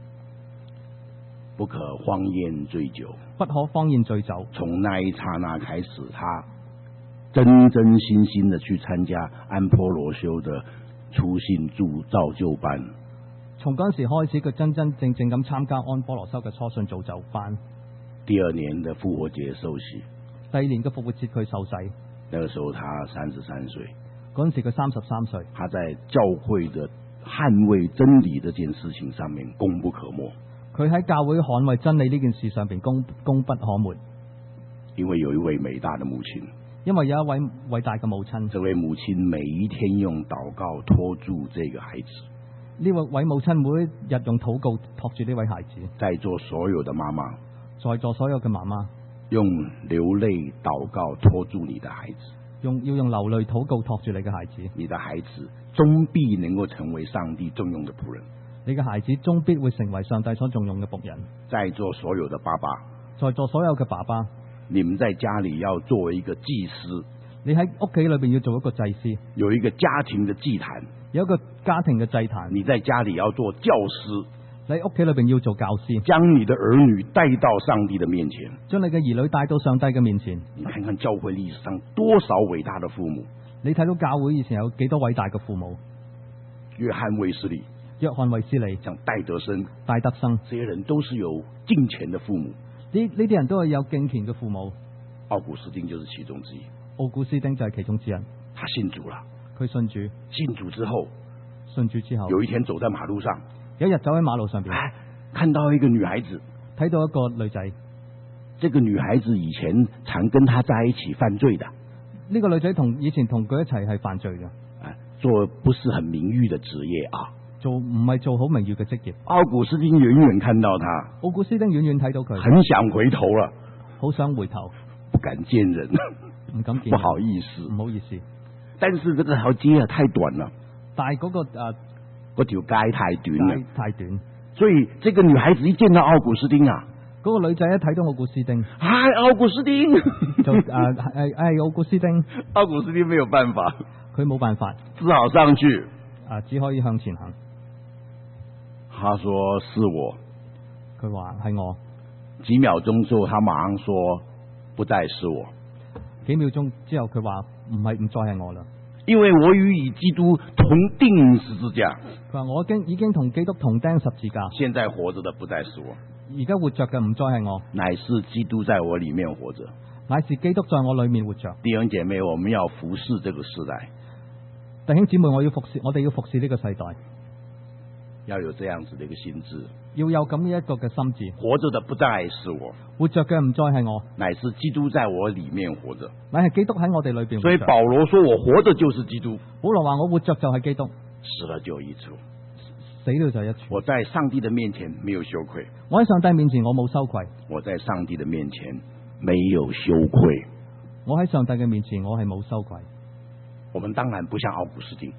不可荒宴醉酒， 不可荒宴醉酒。 從那一剎那開始，他真真心心的去參加安波羅修的初信助造就班。 從嗰陣時開始，佢真真正正咁參加安波羅修嘅初信造就班。 第二年的復活節受洗， 第二年嘅復活節佢受洗。 那個時候他三十三歲， 嗰陣時佢三十三歲。 他在教會的捍衛真理這件事情上面功不可沒。 佢喺教會捍衛真理呢件事上邊功功不可沒。 因為有一位偉大的母親， 因為有一位偉大嘅母親， 這位母親每一天用禱告托住這個孩子。 呢位位母親每一日用禱告托住呢位孩子。 在座所有的媽媽， 在座所有嘅媽媽， 用流淚禱告托住你的孩子， 用要用流淚禱告托住你嘅孩子。 你的孩子終必能夠成為上帝重用的僕人。 你嘅孩子終必會成為上帝所重用嘅僕人。 在座所有的爸爸， 在座所有嘅爸爸， 你們在家裏要做一個祭司。 你喺屋企裏邊要做一個祭司， 有一個家庭的祭壇， 有一個家庭嘅祭壇。 你在家裏要做教師， 你喺屋企裏邊要做教師， 將你的兒女帶到上帝的面前， 將你嘅兒女帶到上帝嘅面前。 你看看教會歷史上多少偉大的父母， 你睇到教會以前有幾多偉大嘅父母？ 約翰衛斯理、 約翰衛斯理、 像戴德生、 戴德生， 這些人都是有敬虔的父母。 呢呢啲人都係有敬虔嘅父母。 奧古斯丁就是其中之一。 奧古斯丁就係其中之一。 他信主了， 佢信主， 信主之後， 信主之後， 有一天走在馬路上， 有一日走喺馬路上邊， 看到一個女孩子， 睇到一個女仔。 這個女孩子以前常跟他在一起犯罪的。 呢個女仔同以前同佢一齊係犯罪嘅， 做不是很名譽的職業啊， 做唔係做好名譽嘅職業。 奧古斯丁遠遠看到他， 奧古斯丁遠遠睇到佢， 很想回頭了， 好想回頭， 不敢見人， 唔敢見人， 不好意思， 唔好意思。 但是這條街啊太短了， 但係嗰、那個誒嗰條街太短了， 太短， 所以這個女孩子一見到奧古斯丁啊， 嗰、那個女仔一睇到奧古斯丁， 唉，奧古斯丁， 就誒誒誒奧古斯丁， 奧古斯丁沒有辦法， 佢冇辦法， 只好上去， 啊，只可以向前行。 他說是我， 佢話係我。 幾秒鐘之後，他馬上說不再是我。 幾秒鐘之後，佢話唔係唔再係我啦， 因為我與基督同釘十字架。 佢話我已經已經同基督同釘十字架。 現在活着的不再是我， 而家活着嘅唔再係我， 乃是基督在我裏面活着。 乃是基督在我裏面活着。 弟兄姐妹，我們要服侍這個時代。 弟兄姊妹，我要服侍，我哋要服侍呢個世代。 要有這樣子的一個心智， 要有咁一個嘅心智。 活着的不再是我， 活着嘅唔再係我， 乃是基督在我裏面活着。 乃係基督喺我哋裏邊。 所以保羅說我活着就是基督。 保羅話我活着就係基督， 死了就一處， 死了就一處。 我在上帝的面前沒有羞愧， 我喺上帝面前我冇羞愧， 我在上帝的面前沒有羞愧。 我喺上帝嘅面前我係冇羞愧。 我們當然不像奧古斯丁，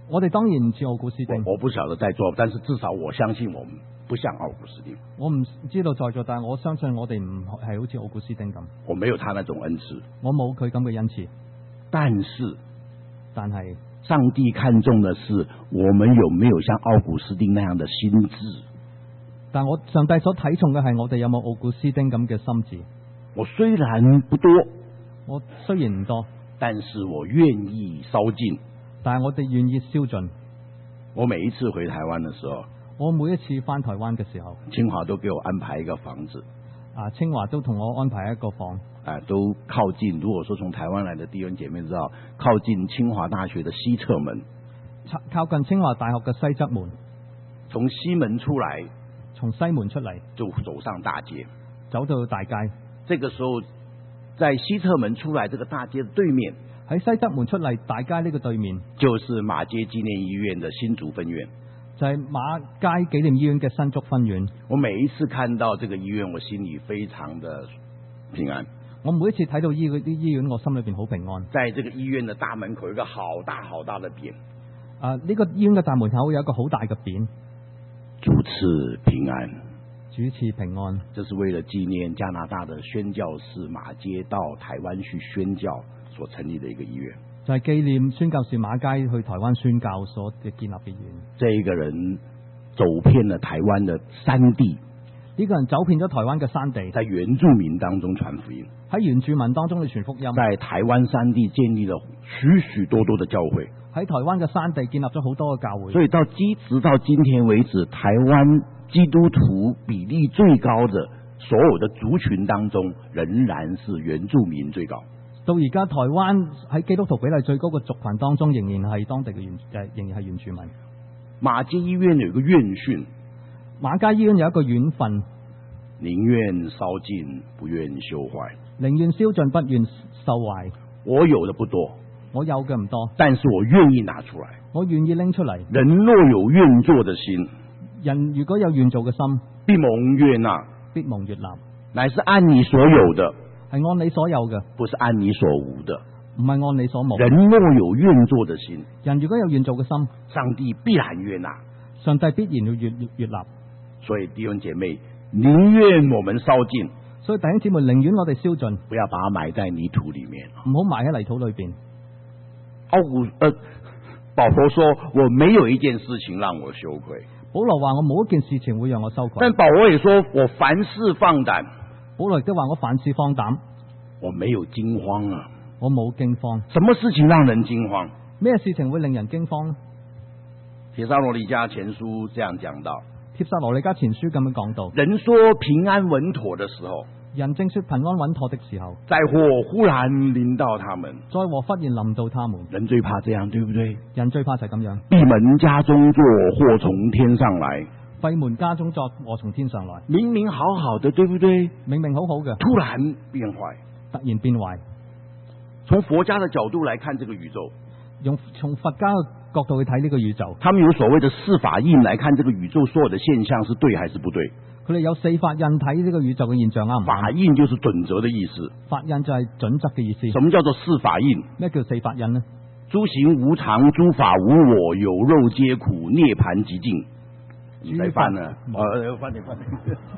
我哋當然唔似奧古斯丁， 我我不曉得在座，但是至少我相信我們不像奧古斯丁。 我唔知道在座，但係我相信我哋唔係好似奧古斯丁咁。 我沒有他那種恩賜， 我冇佢咁嘅恩賜， 但是但係上帝看重的是我們有沒有像奧古斯丁那樣的心智。 但我上帝所睇重嘅係我哋有冇奧古斯丁咁嘅心智。 我雖然不多， 我雖然唔多， 但是我願意燒盡。 但係我哋願意燒盡。 我每一次回台灣的時候， 我每一次翻台灣嘅時候， 清華都給我安排一個房子。 啊，清華都同我安排一個房。 啊，都靠近。如果說從台灣來的弟兄姐妹知道，靠近清華大學的西側門， 靠近清華大學嘅西側門。 從西門出來， 從西門出嚟就走上大街， 走到大街。 這個時候，在西側門出來這個大街的對面， 喺西側門出嚟大街呢個對面， 就是馬偕紀念醫院的新竹分院， 就係馬偕紀念醫院嘅新竹分院。 我每一次看到這個醫院，我心裏非常的平安。 我每一次睇到醫嗰啲醫院，我心裏邊好平安。 在這個醫院的大門口有一個好大好大的匾， 啊，呢個醫院嘅大門口有一個好大嘅匾， 主賜平安， 主賜平安。 這是為了紀念加拿大的宣教士馬偕到台灣去宣教所成立的一個醫院， 就係紀念宣教士馬偕去台灣宣教所嘅建立嘅醫院。 這一個人走遍了台灣的山地， 呢個人走遍咗台灣嘅山地， 在原住民當中傳福音， 喺原住民當中去傳福音， 在台灣山地建立了許許多多的教會， 喺台灣嘅山地建立咗好多嘅教會。 所以到今直到今天為止，台灣基督徒比例最高的所有的族群當中，仍然是原住民最高。 到而家台灣喺基督徒比例最高嘅族群當中，仍然係當地嘅原誒，仍然係原住民。 馬偕醫院有一個院訓， 馬偕醫院有一個院訓， 寧願燒盡，不願修壞。 寧願燒盡，不願受壞。 我有的不多， 我有嘅唔多， 但是我願意拿出來。 我願意拎出嚟。 人若有願做的心， 人如果有願做嘅心， 必蒙悅納， 必蒙悅納， 乃是按你所有的， 係按你所有嘅， 不是按你所無的。 唔係按你所冇。 人若有願做的心， 人如果有願做嘅心， 上帝必然悅納， 上帝必然要悅悅納。 所以弟兄姐妹，寧願我們燒盡， 所以弟兄姊妹，寧願我哋燒盡， 不要把它埋在泥土裏面， 唔好埋喺泥土裏邊。 奧古呃，保羅說我沒有一件事情讓我羞愧。 保羅話我冇一件事情會讓我羞愧。 但保羅也說我凡事放膽。 保羅亦都話我凡事放膽， 我沒有驚慌啊。 我冇驚慌。 什麼事情讓人驚慌？ 咩事情會令人驚慌呢？ 帖撒羅尼迦前書這樣講到， 帖撒羅尼迦前書咁樣講到， 人說平安穩妥的時候， 人正說平安穩妥的時候， 災禍忽然臨到他們， 災禍忽然臨到他們。 人最怕這樣，對不對？ 人最怕就係咁樣。 閉門家中坐，禍從天上來。 閉門家中作，禍從天上來。 明明好好的，對不對？ 明明好好嘅， 突然變壞， 突然變壞。 從佛家的角度來看這個宇宙， 用從佛家嘅角度去睇呢個宇宙， 他們有所謂的四法印來看這個宇宙所有的現象是對還是不對？ 佢哋有四法印睇呢個宇宙嘅現象啱唔啱？ 法印就是準則的意思。 法印就係準則嘅意思。 什麼叫做四法印？ 咩叫四法印呢？ 諸行無常，諸法無我，有肉皆苦，涅槃寂靜。你再翻呢？呃，翻點翻點。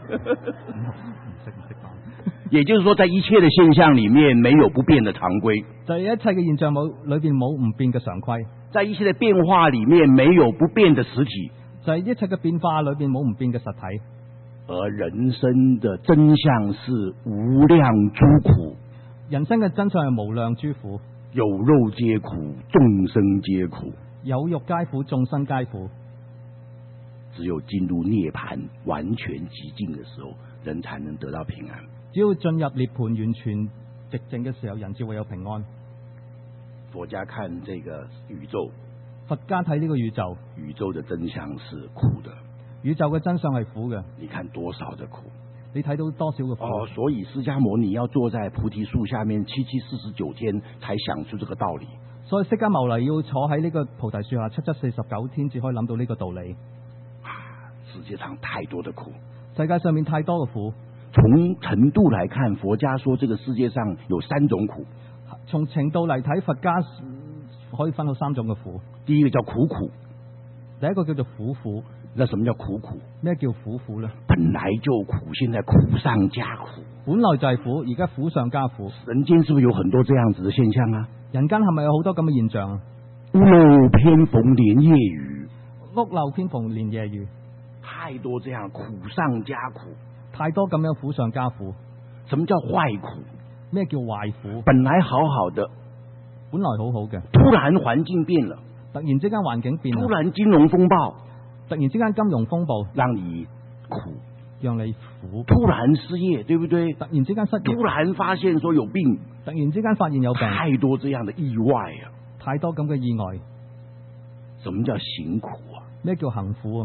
也就是說，在一切的現象裏面，沒有不變的常規。 就係一切嘅現象冇裏邊冇唔變嘅常規。 在一切的變化裏面，沒有不變的實體。 就係一切嘅變化裏邊冇唔變嘅實體。 而人生的真相是無量諸苦。 人生嘅真相係無量諸苦。 有肉皆苦，眾生皆苦。 有肉皆苦，眾生皆苦。 只有進入涅槃完全寂靜的時候，人才能得到平安。 只要進入涅槃完全寂靜嘅時候，人才會有平安。 佛家看這個宇宙， 佛家睇呢個宇宙， 宇宙的真相是苦的。 宇宙嘅真相係苦嘅。 你看多少的苦？ 你睇到多少嘅苦？ 哦，所以釋迦牟尼要坐在菩提樹下面七七四十九天，才想出這個道理。 所以釋迦牟尼要坐喺呢個菩提樹下七七四十九天，至可以諗到呢個道理。 世界上太多的苦， 世界上面太多嘅苦。 從程度來看，佛家說這個世界上有三種苦。 從程度嚟睇，佛家可以分到三種嘅苦。 第一個叫苦苦， 第一個叫做苦苦。 那什麼叫苦苦？ 咩叫苦苦呢？ 本來就苦，現在苦上加苦。 本來就係苦，而家苦上加苦。 人間是不是有很多這樣子的現象啊？ 人間係咪有好多咁嘅現象啊？ 屋漏偏逢連夜雨， 屋漏偏逢連夜雨， 太多這樣苦上加苦， 太多咁樣苦上加苦。 什麼叫壞苦？ 咩叫壞苦？ 本來好好的， 本來好好嘅， 突然環境變了， 突然之間環境變， 突然金融風暴， 突然之間金融風暴， 讓你苦， 讓你苦。 突然失業，對不對？ 突然之間失業， 突然發現說有病， 突然之間發現有病， 太多這樣的意外啊！ 太多咁嘅意外。 什麼叫行苦啊？ 咩叫行苦啊？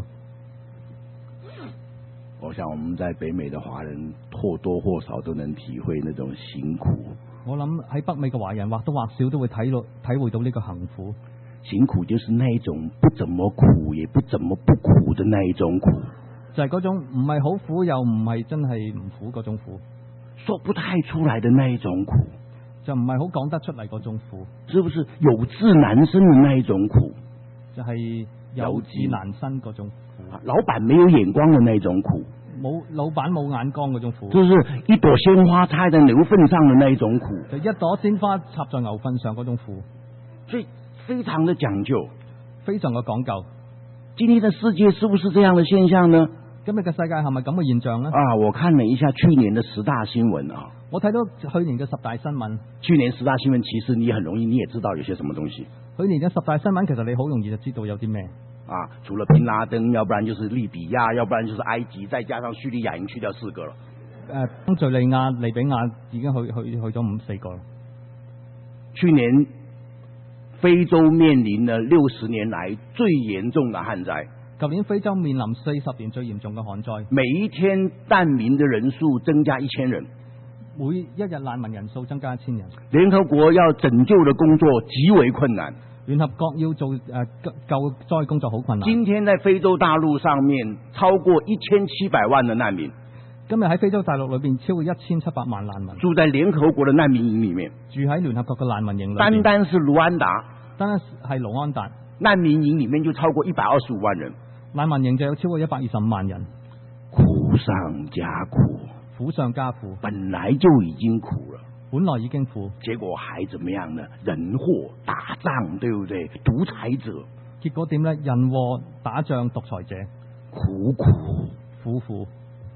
我想我們在北美的華人或多或少都能體會那種行苦。 我諗喺北美嘅華人或多或少都會體到體會到呢個行苦。 行苦就是那一種不怎麼苦也不怎麼不苦的那一種苦， 就係嗰種唔係好苦又唔係真係唔苦嗰種苦， 說不太出來的那一種苦， 就唔係好講得出嚟嗰種苦， 是不是有志難伸的那一種苦？ 就係有志難伸嗰種苦。 老闆沒有眼光的那種苦， 冇老闆冇眼光嗰種苦， 就是一朵鮮花插在牛糞上的那一種苦， 就一朵鮮花插在牛糞上嗰種苦， 所以非常的講究， 非常嘅講究。 今天的世界是不是這樣的現象呢？ 今日嘅世界係咪咁嘅現象呢？ 啊，我看了一下去年的十大新聞啊， 我睇到去年嘅十大新聞。 去年十大新聞其實你很容易，你也知道有些什麼東西。 去年嘅十大新聞其實你好容易就知道有啲咩啊，除了賓拉登，要不然就是利比亞，要不然就是埃及，再加上敘利亞，已經去掉四個了。 誒，敘利亞、利比亞已經去去去咗五四個啦。 去年非洲面臨了六十年來最嚴重的旱災。 舊年非洲面臨四十年最嚴重嘅旱災， 每一天難民的人數增加一千人， 每一日難民人數增加一千人。 聯合國要拯救的工作極為困難。 聯合國要做誒、呃、救災工作好困難。 今天在非洲大陸上面超過一千七百萬的難民， 今日喺非洲大陸裏邊超過一千七百萬難民住在聯合國的難民營裏面， 住喺聯合國嘅難民營裏邊。 單單是盧安達， 單單係盧安達難民營裏面就超過一百二十五萬人。 難民營就有超過一百二十五萬人， 苦上加苦， 苦上加苦， 本來就已經苦了， 本來已經苦， 結果還怎麼樣呢？人禍打仗，對不對？獨裁者， 結果點呢？人禍打仗，獨裁者， 苦苦苦苦。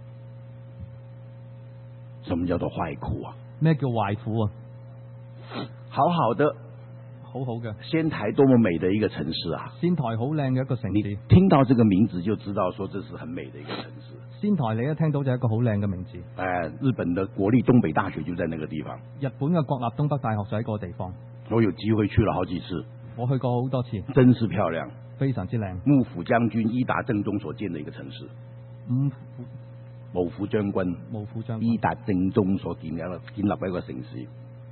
什麼叫做壞苦啊？ 咩叫壞苦啊？ 好好的。 好好嘅， 仙台多麼美的一個城市啊！ 仙台好靚嘅一個城市， 你聽到這個名字就知道說這是很美的一個城市。 仙台你一聽到就係一個好靚嘅名字。誒、 呃，日本的國立東北大學就在那個地方。 日本嘅國立東北大學就喺嗰個地方。 我有機會去了好幾次， 我去過好多次， 真是漂亮， 非常之靚。 幕府將軍伊達正宗所建的一個城市。 嗯， 幕府將軍， 幕府將軍伊達正宗所建立建立一個城市。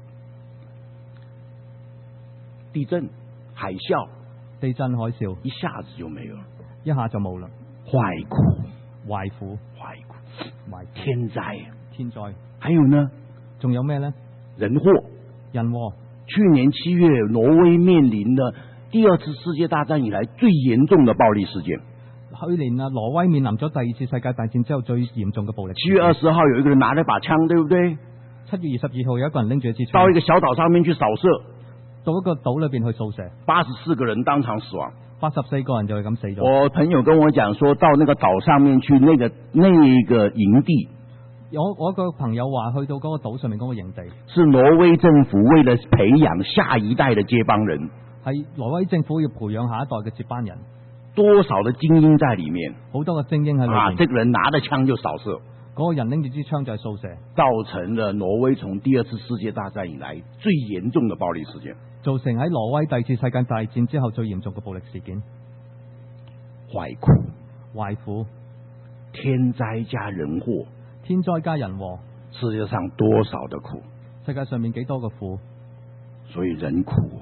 地震。海嘯， 地震海嘯， 一下子就沒有了， 一下就冇啦。 壞苦， 壞苦， 壞苦， 壞苦， 天災， 天災。 還有呢？ 仲有咩呢？ 人禍， 人禍。 去年七月，挪威面臨了第二次世界大戰以來最嚴重的暴力事件。 去年啊，挪威面臨咗第二次世界大戰之後最嚴重嘅暴力。 七月二十號，有一個人拿咗把槍，對不對？ 七月二十二號，有一個人拎住一支槍， 到一個小島上面去掃射。 到一個島裏邊去掃射， 八十四個人當場死亡， 八十四個人就係咁死咗。 我朋友跟我講說，到那個島上面去，那個那個營地， 我我個朋友話去到嗰個島上面嗰個營地， 是挪威政府為了培養下一代的接班人， 係挪威政府要培養下一代嘅接班人， 多少的精英在裏面， 好多個精英喺裏面。 啊，這個人拿着槍就掃射。 嗰個人拎住支槍就係掃射， 造成了挪威從第二次世界大戰以來最嚴重的暴力事件， 造成喺挪威第二次世界大戰之後最嚴重嘅暴力事件。 壞苦， 壞苦， 天災加人禍， 天災加人禍， 世界上多少的苦？ 世界上面幾多個苦？ 所以人苦，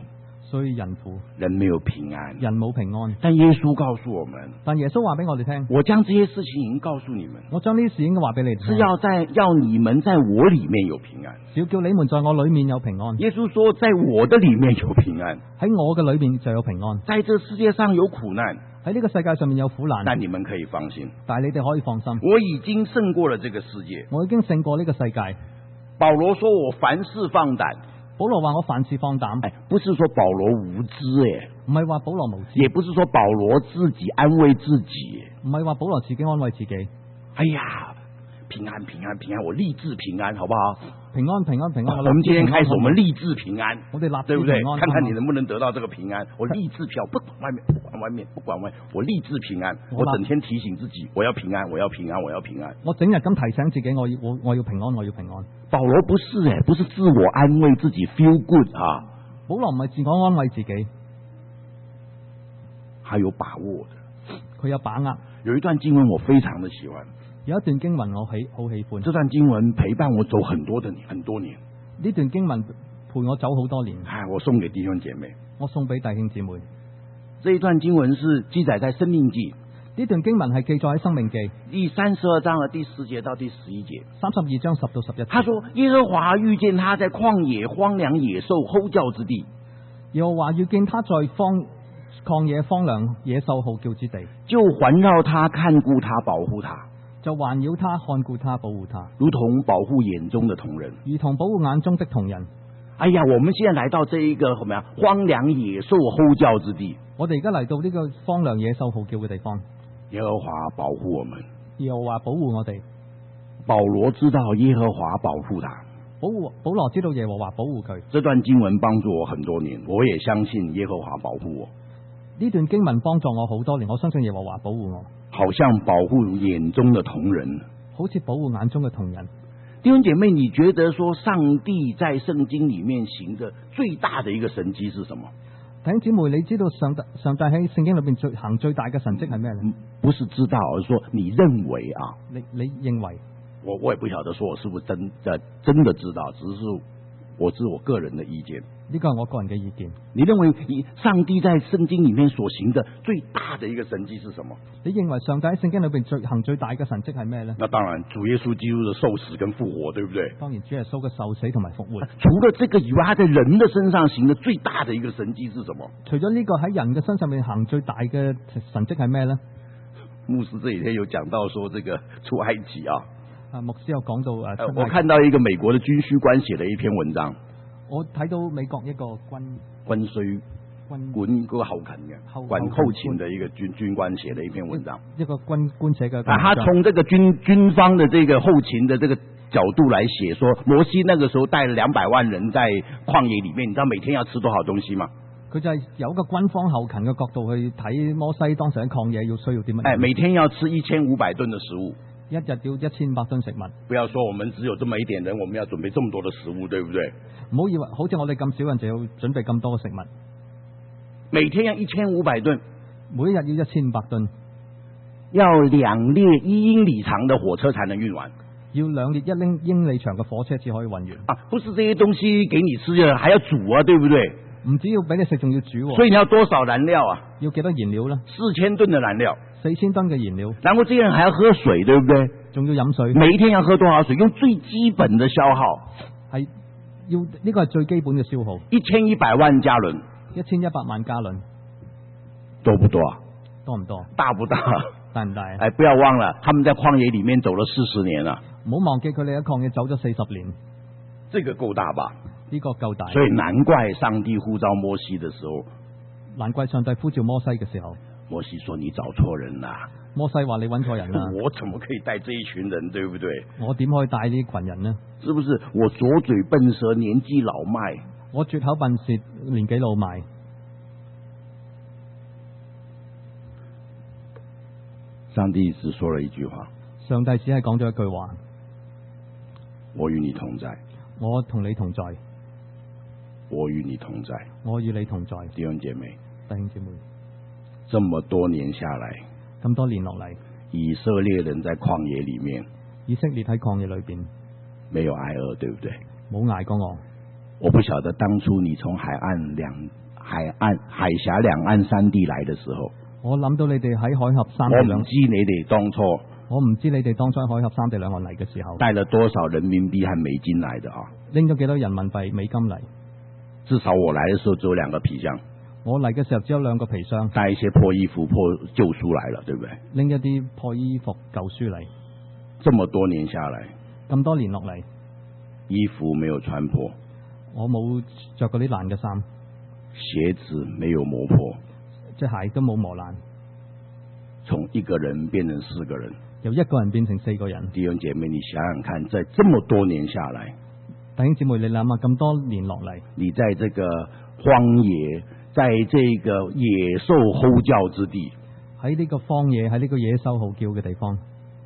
所以人苦， 人没有平安。 人冇平安。 但耶穌告訴我們， 但耶穌話俾我哋聽， 我將這些事情已經告訴你們， 我將呢啲事應該話俾你哋聽， 是要在要你們在我裏面有平安。 要叫你們在我裏面有平安。 耶穌說，在我的裏面有平安， 喺我嘅裏面就有平安。 在這世界上有苦難， 喺呢個世界上面有苦難， 但你們可以放心， 但係你哋可以放心， 我已經勝過了這個世界。 我已經勝過呢個世界。 保羅說我凡事放膽。 保羅話我凡事放膽， 哎，不是說保羅無知，哎， 唔係話保羅無知， 也不是說保羅自己安慰自己， 唔係話保羅自己安慰自己。 哎呀，平安平安平安，我立志平安，好不好？ 平安平安平安。 我們今天開始，我們立志平安， 我哋立志對不對？ 平安， 看看你能不能得到這個平安。我立志平安，不管外面，不管外面，不管外面，我立志平安。我整天提醒自己，我要平安，我要平安，我要平安。 我整日咁提醒自己，我要我我要平安，我要平安。 保羅不是誒，不是自我安慰自己 feel good 啊。 保羅唔係自我安慰自己， 他有把握的， 佢有把握。 有一段經文我非常的喜歡， 有一段經文我喜好喜歡。 這段經文陪伴我走很多的年，很多年。 呢段經文陪我走好多年。 哎，我送給弟兄姐妹， 我送俾弟兄姊妹。 這一段經文是記載在《申命記》。 呢段經文係記載喺《申命記》 第三十二章的第十節到第十一節。 三十二章十到十一節。 他說：耶和華遇見他在曠野荒涼野獸吼叫之地。 耶和華遇見他在荒曠野荒涼野獸號叫之地， 就環繞他看顧他保護他， 就環繞他看顧他保護他， 如同保護眼中的瞳人， 如同保護眼中的瞳人。 哎呀，我們現在來到這一個什麼呀？荒涼野獸吼叫之地。 我哋而家嚟到呢個荒涼野獸號叫嘅地方。 耶和華保護我們， 耶和華保護我哋。 保羅知道耶和華保護他， 保護保羅知道耶和華保護佢。 這段經文幫助我很多年，我也相信耶和華保護我。 呢段經文幫助我好多年，我相信耶和華保護我， 好像保護眼中的瞳人， 好似保護眼中嘅瞳人。 弟兄姐妹，你覺得說上帝在聖經裏面行的最大的一個神蹟是什麼？ 弟兄姊妹，你知道上帝上帝喺聖經裏邊最行最大嘅神蹟係咩呢？ 不是知道，而是說你認為啊？ 你你認為？ 我我也不曉得說我是不是真的真的知道，只是我是我個人的意見。 呢個係我個人嘅意見。 你認為上帝在聖經裏面所行的最大的一個神蹟是什麼？ 你認為上帝喺聖經裏邊最行最大嘅神蹟係咩呢？ 那當然，主耶穌基督的受死跟復活，對不對？ 當然，主耶穌嘅受死同埋復活。 除了這個以外，他在人的身上行的最大的一個神蹟是什麼？ 除咗呢個喺人嘅身上面行最大嘅神蹟係咩呢？ 牧師這幾天有講到說，這個出埃及啊。 啊，牧師有講到誒、啊， 我看到一個美國的軍需官寫的一篇文章。 我睇到美國一個軍軍需軍管嗰個後勤嘅管後勤的一個軍軍官寫的一篇文章， 一個軍官寫嘅。 啊，他從這個軍軍方的這個後勤的這個角度來寫，說摩西那個時候帶了兩百萬人在曠野裏面，你知道每天要吃多少東西嗎？ 佢就係有個軍方後勤嘅角度去睇摩西當時喺曠野要需要啲乜？ 誒，每天要吃一千五百噸的食物。 一日要一千百噸食物。 不要說我們只有這麼一點人，我們要準備這麼多的食物，對不對？ 唔好以為好似我哋咁少人就要準備咁多嘅食物。 每天要一千五百噸， 每一日要一千五百噸， 要兩列一英里長的火車才能運完。 要兩列一英英里長嘅火車至可以運完。 啊，不是這些東西給你吃嘅，還要煮啊，對不對？ 唔止要俾你食，仲要煮。 所以你要多少燃料啊？ 要幾多燃料呢？ 四千噸的燃料。 四千噸嘅燃料， 然後這些人還要喝水，對不對？ 仲要飲水， 每一天要喝多少水？用最基本的消耗， 係要呢、這個係最基本嘅消耗。 一千一百萬加侖， 一千一百萬加侖， 多不多啊？ 多唔多？ 大不大？ 大唔大？ 哎，不要忘了，他們在曠野裏面走了四十年了。 唔好忘記佢哋喺曠野走咗四十年， 這個夠大吧？ 呢、這個夠大。 所以難怪上帝呼召摩西的時候， 難怪上帝呼召摩西嘅時候。 摩西說：你找錯人啦！ 摩西話：你揾錯人啦！ 我怎麼可以帶這一群人，對不對？ 我點可以帶呢群人呢？ 是不是？我左嘴笨舌，年紀老邁。 我拙口笨舌，年紀老邁。 上帝只說了一句話。 上帝只係講咗一句話： 我與你同在。 我同你同在。 我與你同在。 我與你同在。 弟兄姐妹。 弟兄姐妹。 這麼多年下來， 咁多年落嚟， 以色列人在曠野裏面， 以色列喺曠野裏邊沒有挨餓，對不對？ 冇挨過餓。 我不曉得當初你從海岸兩海岸海峽兩岸三地來的時候， 我諗到你哋喺海峽三地兩， 我唔知你哋當初我唔知你哋當初喺海峽三地兩岸嚟嘅時候， 帶了多少人民幣和美金來的啊？ 拎咗幾多人民幣美金嚟？ 至少我來的時候只有兩個皮箱， 我嚟嘅時候只有兩個皮箱， 帶一些破衣服、破舊書來了，對不對？ 拎一啲破衣服、舊書嚟。 這麼多年下來， 咁多年落嚟， 衣服沒有穿破， 我冇着嗰啲爛嘅衫， 鞋子沒有磨破， 隻鞋都冇磨爛。 從一個人變成四個人， 由一個人變成四個人。 弟兄姐妹，你想想看，在這麼多年下來， 弟兄姊妹，你諗下咁多年落嚟， 你在這個荒野，在這個野獸吼叫之地， 喺呢個荒野，喺呢個野獸號叫嘅地方，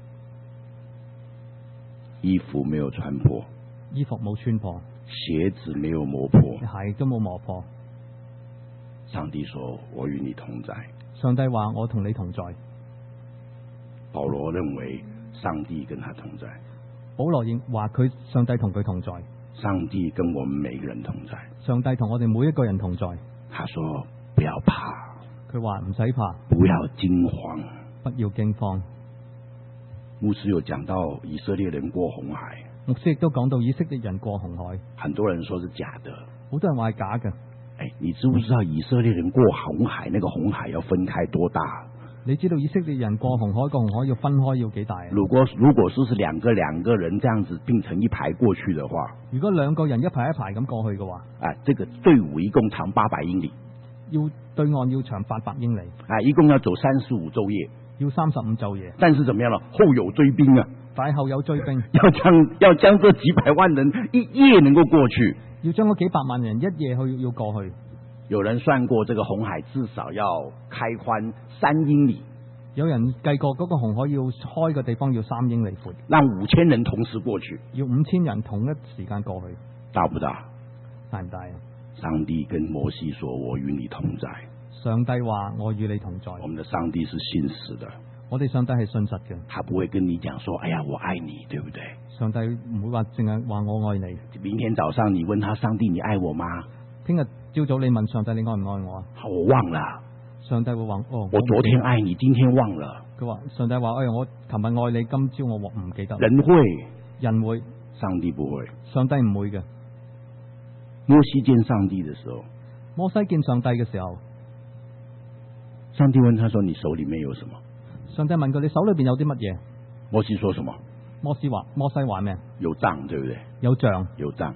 衣服沒有穿破， 衣服冇穿破， 鞋子沒有磨破， 鞋都冇磨破。 上帝說：我與你同在。 上帝話：我同你同在。 保羅認為上帝跟他同在。 保羅認話佢上帝同佢同在。 上帝跟我們每個人同在。 上帝同我哋每一個人同在。 他說：不要怕。 佢話唔使怕， 不要驚慌， 不要驚慌。 牧師有講到以色列人過紅海， 牧師亦都講到以色列人過紅海， 很多人說是假的， 好多人話係假嘅。 誒，你知不知道以色列人過紅海，那個紅海要分開多大？ 你知道以色列人過紅海，過紅海要分開要幾大啊？ 如果如果說是兩個兩個人這樣子並成一排過去的話， 如果兩個人一排一排咁過去嘅話， 啊，這個隊伍一共長八百英里， 要對岸要長八百英里， 啊，一共要走三十五晝夜， 要三十五晝夜。 但是怎麼樣了？後有追兵啊， 但係後有追兵， 要將要將這幾百萬人一夜能夠過去， 要將嗰幾百萬人一夜去要過去。 有人算過，這個紅海至少要開寬三英里。 有人計過嗰個紅海要開嘅地方要三英里闊， 讓五千人同時過去， 要五千人同一時間過去， 大不大？ 大唔大啊？ 上帝跟摩西說：我與你同在。 上帝話：我與你同在。 我們的上帝是信實的， 我哋上帝係信實嘅， 他不會跟你講說：哎呀，我愛你，對不對？ 上帝唔會話淨係話我愛你。 明天早上你問他：上帝，你愛我嗎？ 聽日朝早你問上帝：你愛唔愛我啊？ 我忘了。 上帝會話：哦， 我昨天愛你，今天忘了。 佢話：上帝話：哎，我琴日愛你，今朝我唔記得。 人會， 人會， 上帝不會。 上帝唔會嘅。 摩西見上帝的時候， 摩西見上帝嘅時候， 上帝問他說：你手裏面有什麼？ 上帝問佢：你手裏邊有啲乜嘢？ 摩西說什麼？ 摩西話：摩西話咩？ 有杖，對不對？ 有杖， 有杖。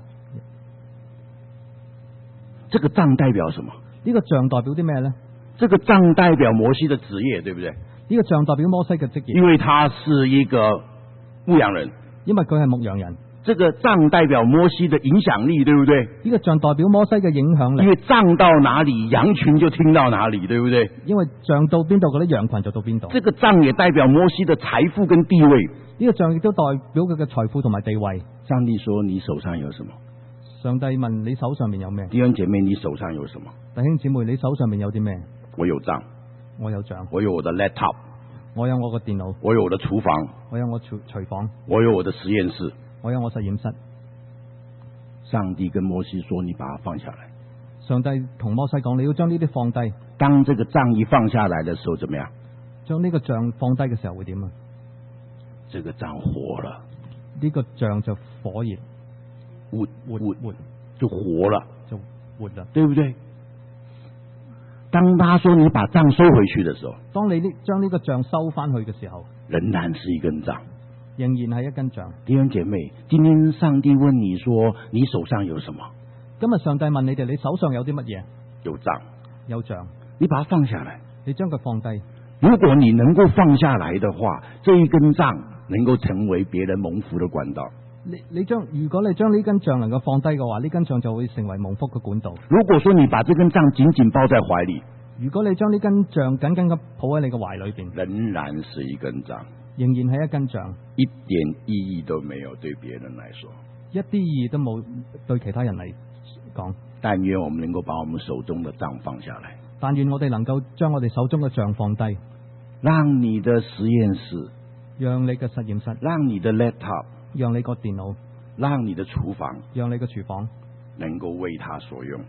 這個杖代表什麼？ 呢個杖代表啲咩呢？ 這個杖代表摩西的職業，對不對？ 呢個杖代表摩西嘅職業， 因為他是一個牧羊人。 因為佢係牧羊人。 這個杖代表摩西的影響力，對不對？ 呢個杖代表摩西嘅影響力。 因為杖到哪裏，羊群就聽到哪裏，對不對？ 因為杖到邊度，嗰啲羊群就到邊度。 這個杖也代表摩西的財富跟地位。 呢個杖亦都代表佢嘅財富同埋地位。 上帝說：你手上有什麼？ 上帝問你手上面有咩？ 弟兄姐妹，你手上有什麼？ 弟兄姊妹，你手上面有啲咩？ 我有杖， 我有杖， 我有我的 laptop， 我有我個電腦， 我有我的廚房， 我有我廚廚房， 我有我的實驗室， 我有我實驗室。 上帝跟摩西說：你把它放下來。 上帝同摩西講：你要將呢啲放低。 當這個杖一放下來的時候，怎麼樣？ 將呢個杖放低嘅時候會點啊？ 這個杖活了， 呢個杖就火熱， 活活活就活了， 就活啦， 對不對？當他說你把杖收回去的時候， 當你呢將呢個杖收翻去嘅時候， 仍然是一根杖， 仍然係一根杖。 弟兄姐妹，今天上帝問你說：你手上有什麼？ 今日上帝問你哋：你手上有啲乜嘢？ 有杖， 有杖， 你把它放下來。 你將佢放低。 如果你能夠放下來的話，這一根杖能夠成為別人蒙福的管道。 你你將如果你將呢根杖能夠放低嘅話，呢根杖就會成為蒙福嘅管道。 如果說你把這根杖緊緊抱在懷裏， 如果你將呢根杖緊緊咁抱喺你嘅懷裏邊， 仍然是一根杖， 仍然係一根杖， 一點意義都沒有，對別人來說， 一啲意義都冇對其他人嚟講。 但願我們能夠把我們手中的杖放下來， 但願我哋能夠將我哋手中嘅杖放低， 讓你的實驗室， 讓你嘅實驗室， 讓你的 laptop， 讓你個電腦， 讓你的廚房， 讓你嘅廚房能夠為他所用，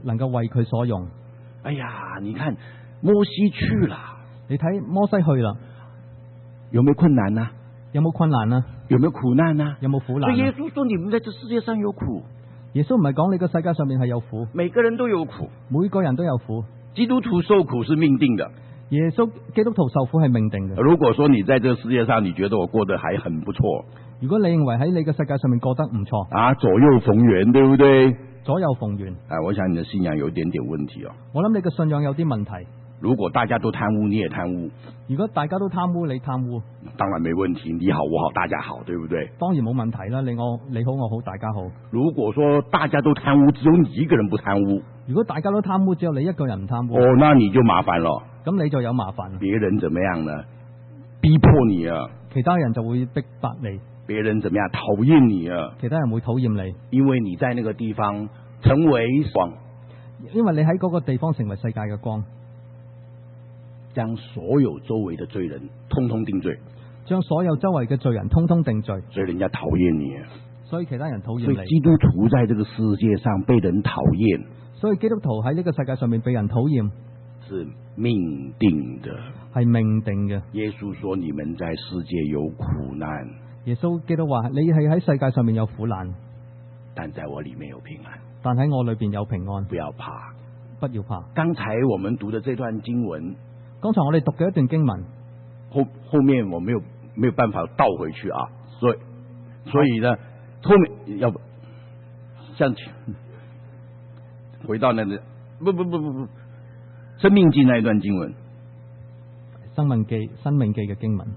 能夠為佢所用。 哎呀，你看摩西去了， 你睇摩西去啦， 有沒有困難呢？ 有冇困難啊？ 有沒有苦難呢？ 有冇苦難啊？ 耶穌說：你們在這世界上有苦。 耶穌唔係講你個世界上面係有苦， 每個人都有苦， 每個人都有苦。 基督徒受苦是命定的。 耶穌基督徒受苦係命定嘅。 如果說你在這個世界上，你覺得我過得還很不錯， 如果你認為喺你嘅世界上面過得唔錯， 啊，左右逢源，對不對？ 左右逢源， 啊，我想你的信仰有一點點問題哦。 我諗你嘅信仰有啲問題。 如果大家都貪污，你也貪污， 如果大家都貪污，你貪污， 當然沒問題，你好我好大家好，對不對？ 當然冇問題啦，你我你好我好大家好。 如果說大家都貪污，只有你一個人不貪污， 如果大家都貪污，只有你一個人唔貪污， 哦，那你就麻煩了。 咁你就有麻煩。 別人怎麼樣呢？逼迫你啊！ 其他人就會逼迫你。 別人怎麼樣？討厭你啊！ 其他人會討厭你， 因為你在那個地方成為光， 因為你喺嗰個地方成為世界嘅光， 將所有周圍的罪人通通定罪， 將所有周圍嘅罪人通通定罪， 所以人家討厭你啊。 所以其他人討厭你。 所以基督徒在這個世界上被人討厭， 所以基督徒喺呢個世界上面被人討厭， 是命定的， 係命定嘅。 耶穌說：你們在世界有苦難， 耶穌基督話：你係喺世界上面有苦難， 但在我裏面有平安。 但喺我裏邊有平安。 不要怕， 不要怕。 剛才我們讀的這段經文， 剛才我哋讀嘅一段經文， 後後面我沒有沒有辦法倒回去啊，所以所以呢，後面要向前回到那個不不不不不，生命記那一段經文， 生命記生命記嘅經文。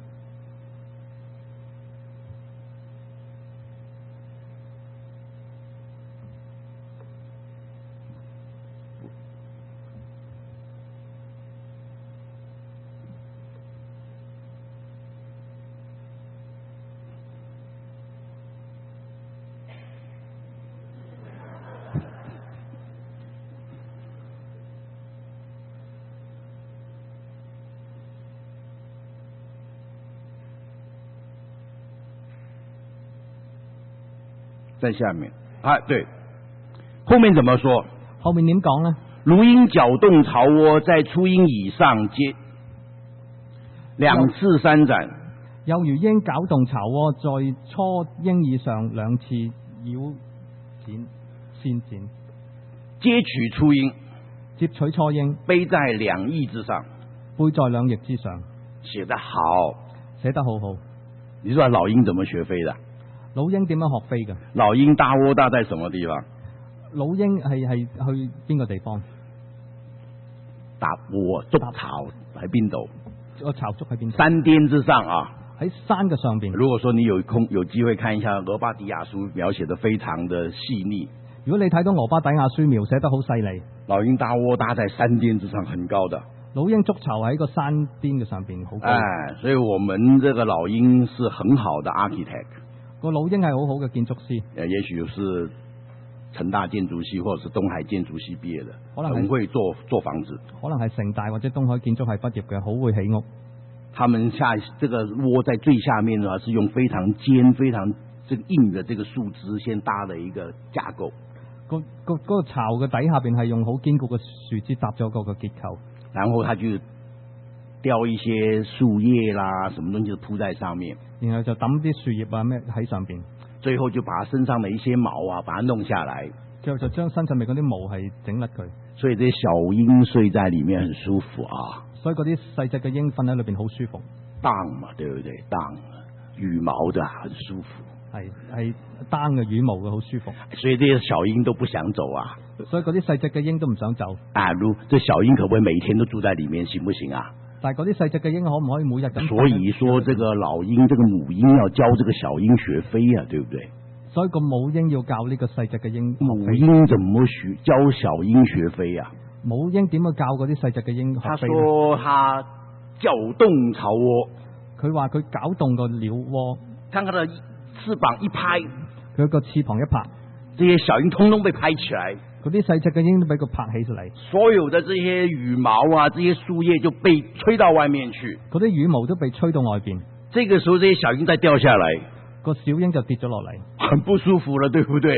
在下面啊，對，後面怎麼說？ 後面點講呢？ 如鷹攪動巢窩，在初鷹以上接兩次三展， 又如鷹攪動巢窩，在初鷹以上兩次繞展先展， 接取初鷹， 接取初鷹， 背在兩翼之上， 背在兩翼之上， 寫得好， 寫得好好。 你說老鷹怎麼學飛的？ 老鷹點樣學飛嘅？ 老鷹搭窩搭在什麼地方？ 老鷹係係去邊個地方？ 搭窩築巢喺邊度？ 個巢築喺邊度？ 山巔之上啊！ 喺山嘅上邊。 如果說你有空有機會看一下俄巴底亞書，描寫得非常的細膩。 如果你睇到俄巴底亞書描寫得好細膩， 老鷹搭窩搭在山巔之上，很高的。 老鷹築巢喺個山巔嘅上邊，好高。 哎，所以我們這個老鷹是很好的 architect。 個老鷹係好好嘅建築師。 誒，也許是成大建築系或者是東海建築系畢業的， 可能很會做做房子。 可能係城大或者東海建築系畢業嘅，好會起屋。 他們下這個窩在最下面的話，是用非常尖、非常這個硬的這個樹枝先搭了一個架構。 個個嗰個巢嘅底下邊係用好堅固嘅樹枝搭咗個個結構， 然後他就雕一些樹葉啦，什麼東西都鋪在上面， 然後就抌啲樹葉啊咩喺上邊， 最後就把它身上的一些毛啊，把它弄下來， 最後就將身上面嗰啲毛係整甩佢。 所以這些小鷹睡在裏面很舒服啊。 所以嗰啲細隻嘅鷹瞓喺裏邊好舒服。 當嘛，對不對？當羽毛的很舒服。 係係單嘅羽毛嘅好舒服。 所以這些小鷹都不想走啊。 所以嗰啲細隻嘅鷹都唔想走。 啊，如這小鷹可不可以每天都住在裏面，行不行啊？ 但係嗰啲細隻嘅鷹可唔可以每日咁？ 所以說，這個老鷹，這個母鷹要教這個小鷹學飛啊，對不對？ 所以個母鷹要教呢個細隻嘅鷹。 母鷹怎麼學教小鷹學飛啊？ 母鷹點去教嗰啲細隻嘅鷹學飛？ 他說他攪動巢窩， 佢話佢攪動個鳥窩， 看他的翅膀一拍， 佢個翅膀一拍， 這些小鷹通通被拍起來， 嗰啲細隻嘅鷹都俾佢拍起嚟， 所有的這些羽毛啊，這些樹葉就被吹到外面去， 嗰啲羽毛都被吹到外邊。 這個時候，這些小鷹再掉下來， 個小鷹就跌咗落嚟， 很不舒服了，對不對？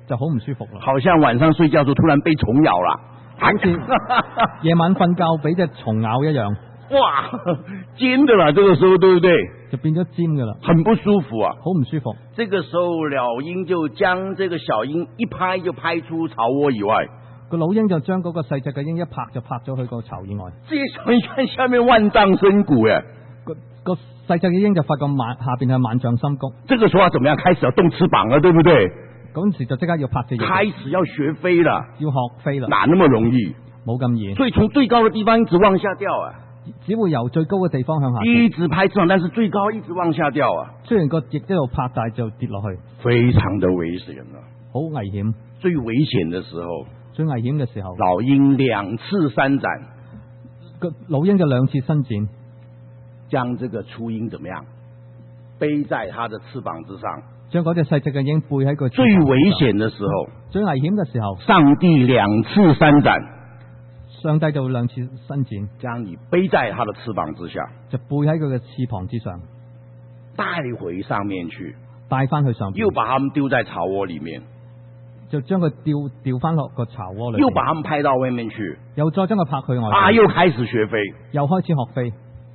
就好唔舒服啦， 好像晚上睡覺就突然被蟲咬啦， 好似夜晚瞓覺俾隻蟲咬一樣， 哇，尖的啦，這個時候對不對？ 就變咗尖噶啦， 很不舒服啊。 好唔舒服。 這個時候老鷹就將這個小鷹一拍就拍出巢窩以外， 個老鷹就將嗰個細隻嘅鷹一拍就拍咗去個巢以外。 這些小鷹看下面萬丈深谷誒， 個個細隻嘅鷹就發覺萬下邊係萬丈深谷。 這個時候要怎麼樣？開始要動翅膀了，對不對？ 嗰陣時就即刻要拍隻翼， 開始要學飛了， 要學飛啦， 哪那麼容易？ 冇咁易。 所以從最高的地方一直往下掉啊， 只會由最高嘅地方向下跌， 一直拍翅膀，但是最高一直往下掉啊。 雖然個翼一路拍大就跌落去， 非常的危險啊， 好危險。 最危險的時候， 最危險嘅時候， 老鷹兩翅三展， 個老鷹就兩次伸展， 將這個雛鷹怎麼樣背在它的翅膀之上。 將嗰隻細隻嘅鷹背喺個最危險的時候， 最危險嘅時候， 上帝兩翅三展， 上帝就兩次伸展， 將你背在它的翅膀之下， 就背喺佢嘅翅膀之上， 帶回上面去， 帶翻去上邊， 又把它們丟在巢窩裏面， 就將佢掉掉翻落個巢窩裏， 又把它們拍到外面去， 又再將佢拍去外， 啊，又開始學飛， 又開始學飛。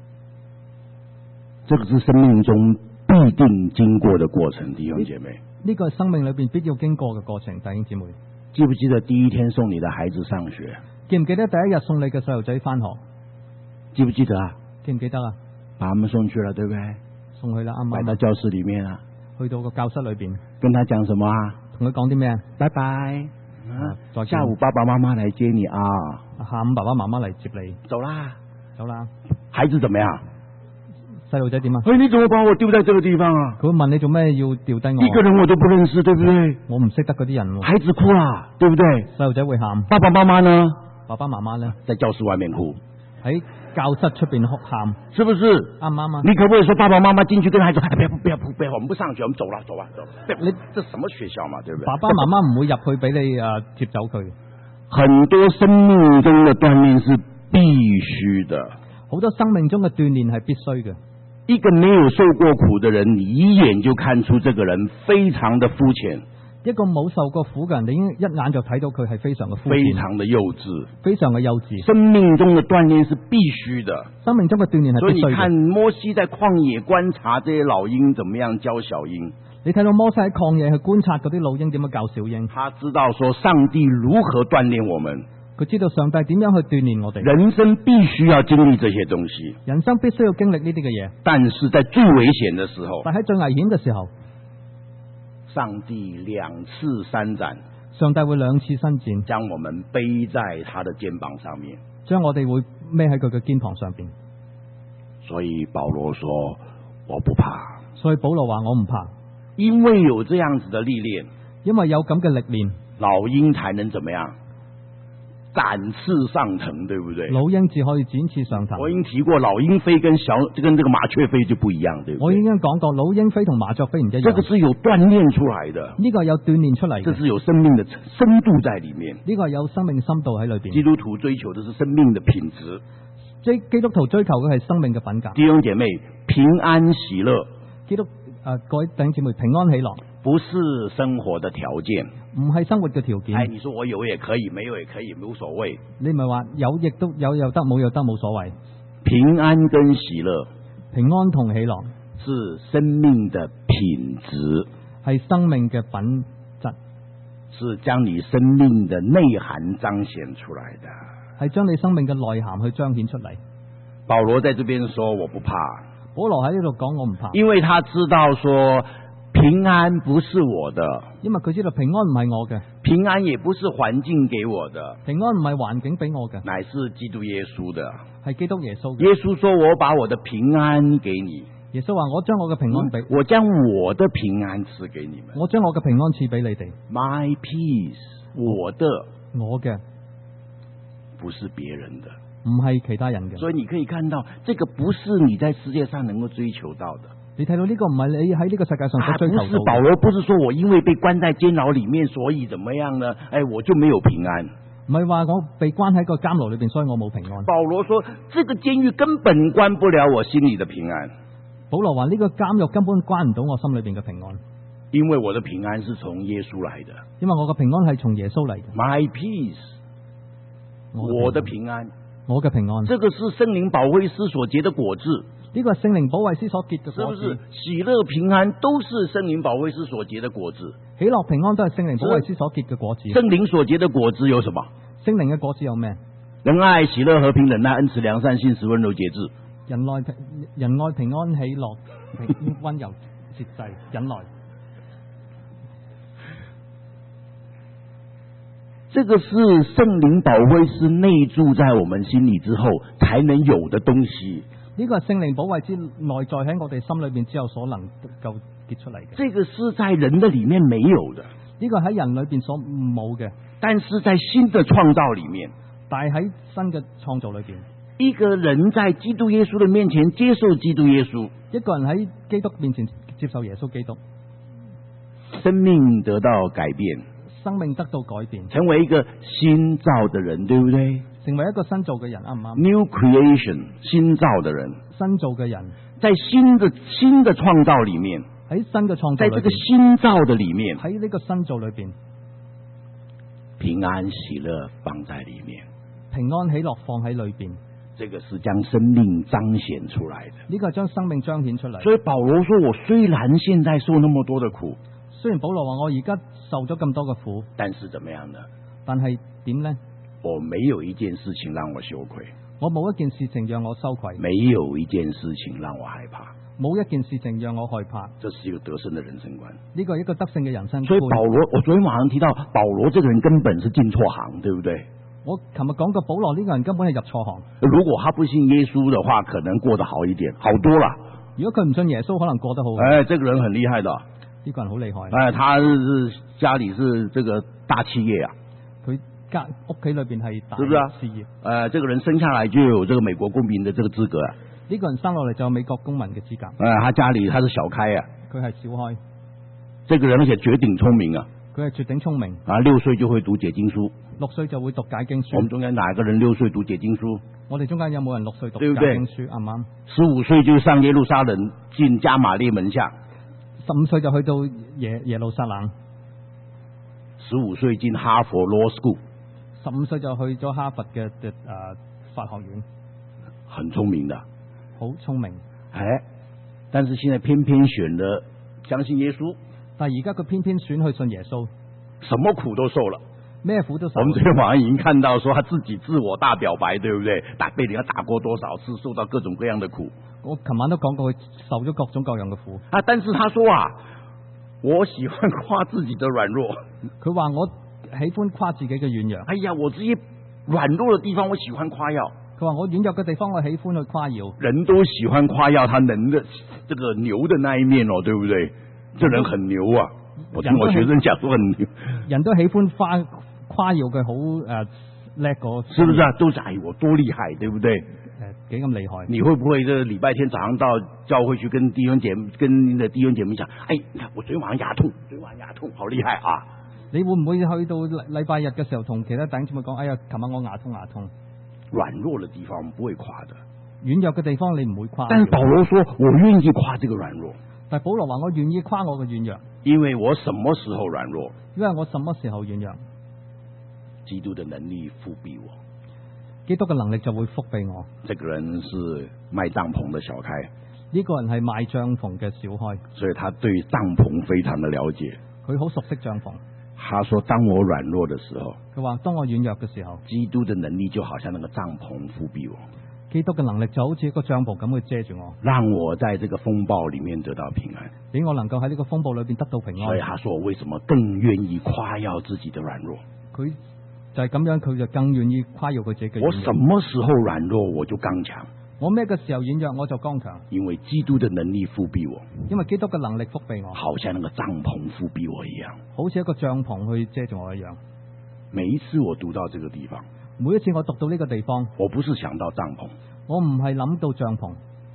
這個是生命中必定經過的過程，弟兄姐妹。 呢個係生命裏邊必要經過嘅過程，弟兄姊妹。 記不記得第一天送你的孩子上學？ 記唔記得第一日送你嘅細路仔翻學？ 記不記得啊？ 記唔記得啊？ 把他們送去了，對不對？ 送去啦，啱唔啱？ 來到教室裏面啊， 去到個教室裏邊， 跟他講什麼啊？ 同佢講啲咩啊？ 拜拜， 啊，再見。 下午爸爸媽媽來接你啊。 下午爸爸媽媽嚟接你， 走啦， 走啦。 孩子怎麼樣？ 細路仔點啊？ 哎，你怎麼把我丟在這個地方啊？ 佢會問你做咩要掉低我？ 一個人我都不認識，對不對？ 我唔識得嗰啲人喎。 孩子哭啦，對不對？ 細路仔會喊。 爸爸媽媽呢？ 爸爸媽媽呢？ 在教室外面哭。 喺教室出邊哭喊， 是不是？ 啱唔啱啊？ 你可不可以說爸爸媽媽進去跟孩子，哎，不要不要不要，我們不上學，我們走了走吧走吧。你這什麼學校嘛，對不對？ 爸爸媽媽唔會入去俾你誒接走佢。 很多生命中的鍛煉是必須的， 好多生命中嘅鍛煉係必須嘅。 一個沒有受過苦的人，你一眼就看出這個人非常的膚淺。 一個冇受過苦嘅人，你已經一眼就睇到佢係非常嘅膚淺， 非常的幼稚， 非常嘅幼稚。 生命中的鍛煉是必須的， 生命中嘅鍛煉係必須嘅。 所以你看摩西在曠野觀察這些老鷹怎麼樣教小鷹， 你睇到摩西喺曠野去觀察嗰啲老鷹點樣教小鷹， 他知道說上帝如何鍛煉我們， 佢知道上帝點樣去鍛煉我哋。 人生必須要經歷這些東西， 人生必須要經歷呢啲嘅嘢， 但是在最危險的時候， 但喺最危險嘅時候， 上帝兩翅三展， 上帝會兩次伸展， 將我們背在他的肩膀上面， 將我哋會孭喺佢嘅肩膀上邊。 所以保羅說我不怕， 所以保羅話我唔怕， 因為有這樣子的歷練， 因為有咁嘅歷練， 老鷹才能怎麼樣？展翅上騰，對不對？ 老鷹只可以展翅上騰。 我已經提過，老鷹飛跟小跟這個麻雀飛就不一樣，對不對？ 我已經講過，老鷹飛同麻雀飛唔一樣。 這個是有鍛煉出來的， 呢個有鍛煉出嚟嘅， 這是有生命的深度在裏面。 呢個有生命深度喺裏邊。 基督徒追求的是生命的品質， 即基督徒追求嘅係生命嘅品格。 弟兄姐妹，平安喜樂， 基督誒、呃、各位弟兄姊妹，平安喜樂不是生活的條件， 唔係生活嘅條件。 哎，你說我有也可以，沒有也可以，無所謂。 你唔係話有亦都有又得，冇又得，冇所謂。 平安跟喜樂， 平安同喜樂是生命的品質， 係生命嘅品質， 是將你生命的內涵彰顯出來的， 係將你生命嘅內涵去彰顯出嚟。 保羅在這邊說我不怕， 保羅喺呢度講我唔怕， 因為他知道說平安不是我的， 因為佢知道平安唔係我嘅， 平安也不是環境給我的， 平安唔係環境俾我嘅， 乃是基督耶穌的。 係基督耶穌嘅。 耶穌說我把我的平安給你， 耶穌話我將我嘅平安俾、 嗯，我將我的平安賜給你們， 我將我嘅平安賜俾你哋。 My peace，我的， 我嘅不是別人的， 唔係其他人嘅。 所以你可以看到，這個不是你在世界上能夠追求到的。 你睇到呢個唔係你喺呢個世界上所追求到的。 啊，不是保羅，不是說我因為被關在監牢裏面，所以怎麼樣呢？哎，我就沒有平安。 唔係話我被關喺個監牢裏邊，所以我冇平安。 保羅說，這個監獄根本關不了我心裏的平安。 保羅話呢個監獄根本關唔到我心裏邊嘅平安。 因为我的平安是從耶穌來的。 因為我嘅平安係從耶穌嚟嘅。 My peace， 我的平安， 我嘅平安， 這個是聖靈保惠師所結的果子。 呢個係聖靈保惠師所結嘅是不果子。 是喜樂平安都是聖靈保惠師所結的果子？ 喜樂平安都係聖靈保惠師所結嘅果子。 聖靈所結的果子有什麼？ 聖靈嘅果子有咩？ 仁愛、喜樂、和平、忍耐、恩慈、良善、信實、溫柔、節制。 仁愛平仁愛平安喜樂平溫柔節制忍耐。 這個是聖靈保惠師內住在我們心裏之後才能有的東西。 呢個係聖靈保惠之內在喺我哋心裏邊之後所能夠結出嚟嘅。 這個是在人的裏面沒有的， 呢個喺人裏邊所冇嘅， 但是在新的創造裏面， 但係喺新嘅創造裏邊， 一個人在基督耶穌的面前接受基督耶穌， 一個人喺基督面前接受耶穌基督， 生命得到改變， 生命得到改變， 成為一個新造的人，對不對？ 成為一個新造嘅人，啱唔啱 ？New creation， 新造的人， 新造嘅人， 在新的新的創造裏面， 喺新嘅創造在這個新造的裏面， 喺呢個新造裏邊， 平安喜樂放在裏面， 平安喜樂放喺裏邊， 這個是將生命彰顯出來的。 呢個係將生命彰顯出嚟。 所以保羅說：我雖然現在受那麼多的苦， 雖然保羅話我而家受咗咁多嘅苦， 但是怎麼樣呢？ 但係點呢？ 我沒有一件事情讓我羞愧， 我冇一件事情讓我羞愧， 沒有一件事情讓我害怕， 冇一件事情讓我害怕。 這是一個得勝的人生觀。 呢個係一個得勝嘅人生觀。 所以保羅，我昨天晚上提到保羅這個人根本是進錯行，對不對？ 我琴日講過保羅呢個人根本係入錯行。 如果他不信耶穌的話，可能過得好一點，好多了。 如果佢唔信耶穌，可能過得好。 哎，這個人很厲害的。 呢個人好厲害。 哎，他是家裏是這個大企業啊。 佢家屋企裏邊係大是不是啊？ 事業。 呃，這個人生下來就有這個美國公民的這個資格啊。 呢個人生落嚟就有美國公民嘅資格。 呃，他家裏他是小開啊。 佢係小開。 這個人而且絕頂聰明啊。 佢係絕頂聰明。 啊，六歲就會讀解經書。 六歲就會讀解經書。 我們中間哪一個人六歲讀解經書？ 我哋中間有冇人六歲讀解經書？啱唔啱？ 十五歲就上耶路撒冷，進加瑪列門下。 十五歲就去到耶耶路撒冷。 十五歲進哈佛 Law School。 十五歲就去咗哈佛嘅嘅誒法學院。 很聰明的。 好聰明。 哎，但是現在偏偏選了相信耶穌。 但係而家佢偏偏選去信耶穌。 什麼苦都受了。 咩苦都受。 我們昨天晚上已經看到，說他自己自我大表白，對不對？打被人家打過多少次，受到各種各樣的苦。我琴晚都講過，佢受咗各種各樣嘅苦。 啊，但是他說啊，我喜歡誇自己的軟弱。 佢話我喜歡誇自己嘅軟弱。 哎呀，我這些軟弱的地方，我喜歡誇耀。 佢話我軟弱嘅地方，我喜歡去誇耀。 人都喜歡誇耀他能的，這個牛的那一面哦，對不對？這人很牛啊！我聽我學生講說很牛。人都喜歡誇誇耀佢好誒叻個，是不是啊？都是哎我多厲害，對不對？誒， 幾咁厲害？ 你會不會這個禮拜天早上到教會去跟弟兄姐妹、跟你的弟兄姐妹講，哎，你看我昨天晚上牙痛，昨天晚上牙痛，好厲害啊！ 你會唔會去到禮拜日嘅時候同其他弟兄姊妹講，哎呀，琴晚我牙痛牙痛？ 軟弱的地方我們不會誇的， 軟弱嘅地方你唔會誇。 但保羅說我願意誇這個軟弱。 但保羅話我願意誇我嘅軟弱， 因為我什麼時候軟弱？ 因為我什麼時候軟弱？ 基督的能力覆庇我， 基督嘅能力就會覆庇我。 這個人是賣帳篷的小開， 呢個人係賣帳篷嘅小開， 所以他對帳篷非常的了解。 佢好熟悉帳篷。 他說：當我軟弱的時候， 佢話當我軟弱嘅時候， 基督的能力就好像那個帳篷覆庇我。 基督嘅能力就好似一個帳篷咁去遮住我， 讓我在這個風暴裏面得到平安， 俾我能夠喺呢個風暴裏邊得到平安。 所以他說：我為什麼更願意誇耀自己的軟弱？ 佢就係咁樣，佢就更願意誇耀佢自己嘅軟弱。 我什麼時候軟弱，我就剛強。 我咩嘅時候軟弱，我就剛強。 因為基督的能力覆庇我， 因為基督嘅能力覆庇我， 好像那個帳篷覆庇我一樣， 好似一個帳篷去遮住我一樣。 每一次我讀到這個地方， 每一次我讀到呢個地方， 我不是想到帳篷， 我唔係諗到帳篷，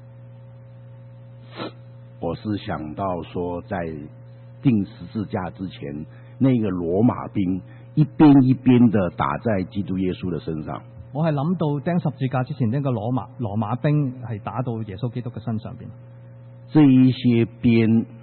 我是想到說在釘十字架之前，那個羅馬兵一邊一邊的打在基督耶穌的身上。 我係諗到釘十字架之前，呢個羅馬羅馬兵係打到耶穌基督嘅身上邊。 這一些鞭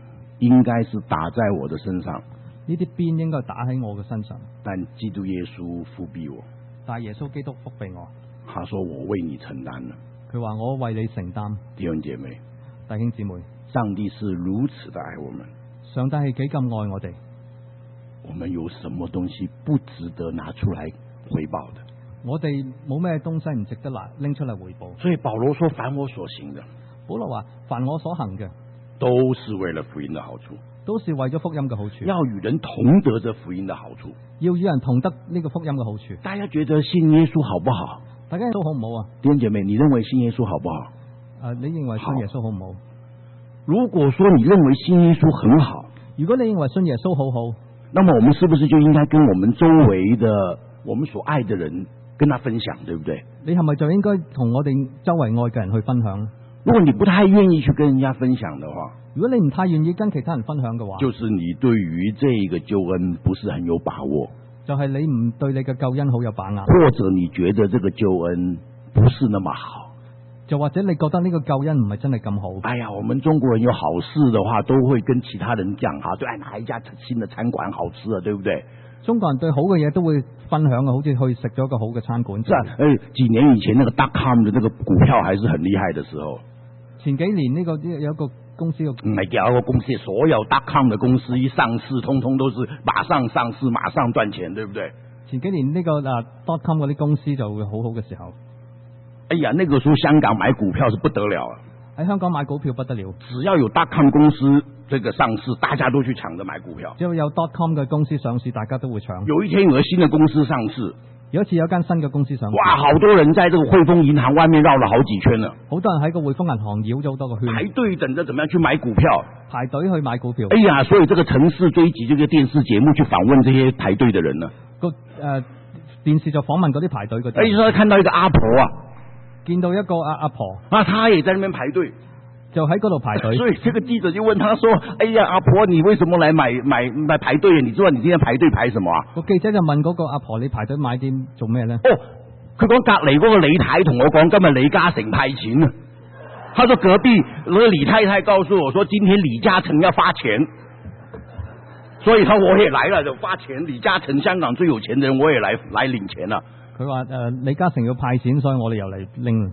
應該是打在我的身上， 呢啲鞭應該打喺我嘅身上， 但基督耶穌覆庇我， 但係耶穌基督覆庇我。 他說我為你承擔了。 佢話我為你承擔。 弟兄姐妹， 弟兄姊妹， 上帝是如此的愛我們， 上帝係幾咁愛我哋。 我們有什麼東西不值得拿出來回報的？ 我哋冇咩東西唔值得拿拎出嚟回報。 所以保羅說：凡我所行的， 保羅話：凡我所行嘅， 都是為了福音的好處， 都是為咗福音嘅好處， 要與人同得這福音的好處， 要與人同得呢個福音嘅好處。 大家覺得信耶穌好不好？ 大家都好唔好啊？ 弟兄姐妹，你認為信耶穌好不好？ 誒、呃，你認為信耶穌好唔好？ 如果說你認為信耶穌很好， 如果你認為信耶穌好好， 那麼我們是不是就應該跟我們周圍的我們所愛的人跟他分享，對不對？ 你係咪就應該同我哋周圍愛嘅人去分享？ 如果你不太願意去跟人家分享的話， 如果你唔太願意跟其他人分享嘅話， 就是你對於這個救恩不是很有把握， 就係你唔對你嘅救恩好有把握， 或者你覺得這個救恩不是那麼好， 就或者你覺得呢個救恩唔係真係咁好。 哎呀，我們中國人有好事的話，都會跟其他人講哈，對，哎，哪一家新的餐館好吃啊，對不對？ 中國人對好嘅嘢都會分享嘅，好似去食咗一個好嘅餐館。 是啊，誒，幾年以前那個 dot com 的這個股票還是很厲害的時候， 前幾年呢個有一個公司嘅， 唔係叫一個公司，所有 dot com 的公司一上市，通通都是馬上上市，馬上賺錢，對不對？ 前幾年呢個啊 dot com 嗰啲公司就會好好嘅時候。 哎呀，那個時候香港買股票是不得了啊！ 喺香港買股票不得了， 只要有 dot com 公司這個上市，大家都去搶着買股票。 只要有 dot com 嘅公司上市，大家都會搶。 有一天有個新的公司上市， 有一次有間新嘅公司上市， 哇，好多人在這個匯豐銀行外面繞了好幾圈了， 好多人喺個匯豐銀行繞咗好多個圈， 排隊等着怎麼樣去買股票， 排隊去買股票。 哎呀，所以這個城市追擊這個電視節目去訪問這些排隊的人呢。 個誒、呃、電視就訪問嗰啲排隊嗰啲。 哎，說看到一個阿婆啊， 見到一個阿阿婆， 啊，她也在那邊排隊。 就喺嗰度排隊， 所以這個記者就問他說：哎呀，阿婆，你為什麼來買買買排隊？你知道你今天排隊排什麼啊？ 個記者就問嗰個阿婆：你排隊買啲做咩呢？ 哦，佢講隔籬嗰個李太同我講，今日李嘉誠派錢啊。他說隔壁那個李太太告訴我說，今天李嘉誠要發錢，所以他我也來了就發錢。李嘉誠香港最有錢的人，我也來來領錢啦。 佢話誒，李嘉誠要派錢，所以我哋又嚟拎。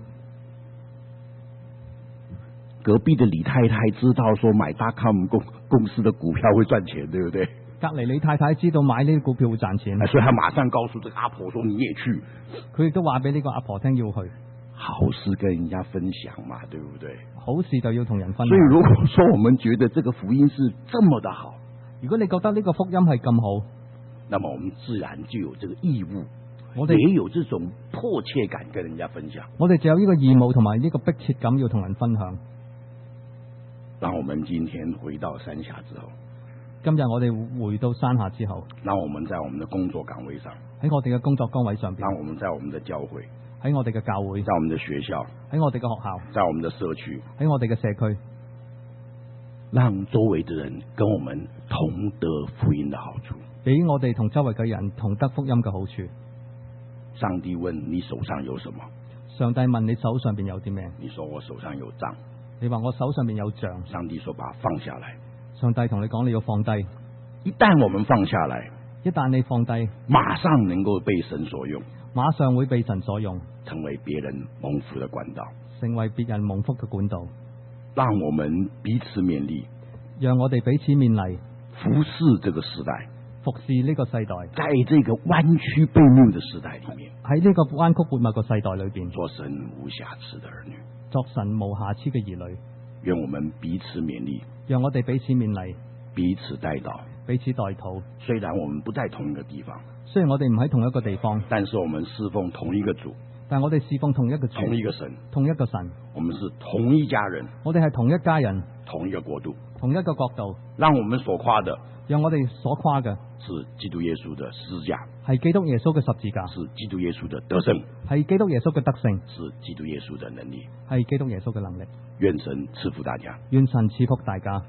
隔壁的李太太知道說買 dot com 公公司的股票會賺錢，對不對？ 隔籬李太太知道買呢啲股票會賺錢， 所以他馬上告訴這個阿婆說：你也去。 佢亦都話俾呢個阿婆聽要去。 好事跟人家分享嘛，對不對？ 好事就要同人分享。 所以如果說我們覺得這個福音是這麼的好， 如果你覺得呢個福音係咁好， 那麼我們自然就有這個義務， 我哋也有這種迫切感跟人家分享。 我哋就有呢個義務同埋呢個迫切感要同人分享。 讓我們今天回到山下之後， 今日我哋回到山下之後， 讓我們在我們的工作崗位上， 喺我哋嘅工作崗位上邊， 讓我們在我們的教會， 喺我哋嘅教會， 在我們的學校， 喺我哋嘅學校， 在我們的社區， 喺我哋嘅社區， 讓周圍的人跟我們同得福音的好處， 俾我哋同周圍嘅人同得福音嘅好處。 上帝問你手上有什麼？ 上帝問你手上邊有啲咩？ 你說我手上有杖。 你話我手上面有杖， 上帝說把它放下來。 上帝同你講你要放低， 一旦我們放下來， 一旦你放低， 馬上能夠被神所用， 馬上會被神所用， 成為別人蒙福的管道， 成為別人蒙福嘅管道。 讓我們彼此勉勵， 讓我哋彼此勉勵， 服侍這個時代， 服侍呢個世代， 在這個彎曲悖謬的時代裏面， 喺呢個彎曲悖謬嘅世代裏邊， 做神無瑕疵的兒女， 作神無瑕疵嘅兒女。 願我們彼此勉勵， 讓我哋彼此勉勵， 彼此代禱， 彼此代禱。 雖然我們不在同一個地方， 雖然我哋唔喺同一個地方， 但是我們侍奉同一個主， 但我哋侍奉同一個主， 同一個神， 同一個神。 我們是同一家人， 我哋係同一家人， 同一個國度， 同一個國度。 讓我們所誇的， 讓我哋所誇嘅是基督耶穌的十字架， 係基督耶穌嘅十字架， 是基督耶穌的得勝， 係基督耶穌嘅得勝， 是基督耶穌的能力， 係基督耶穌嘅能力。 願神賜福大家， 願神賜福大家。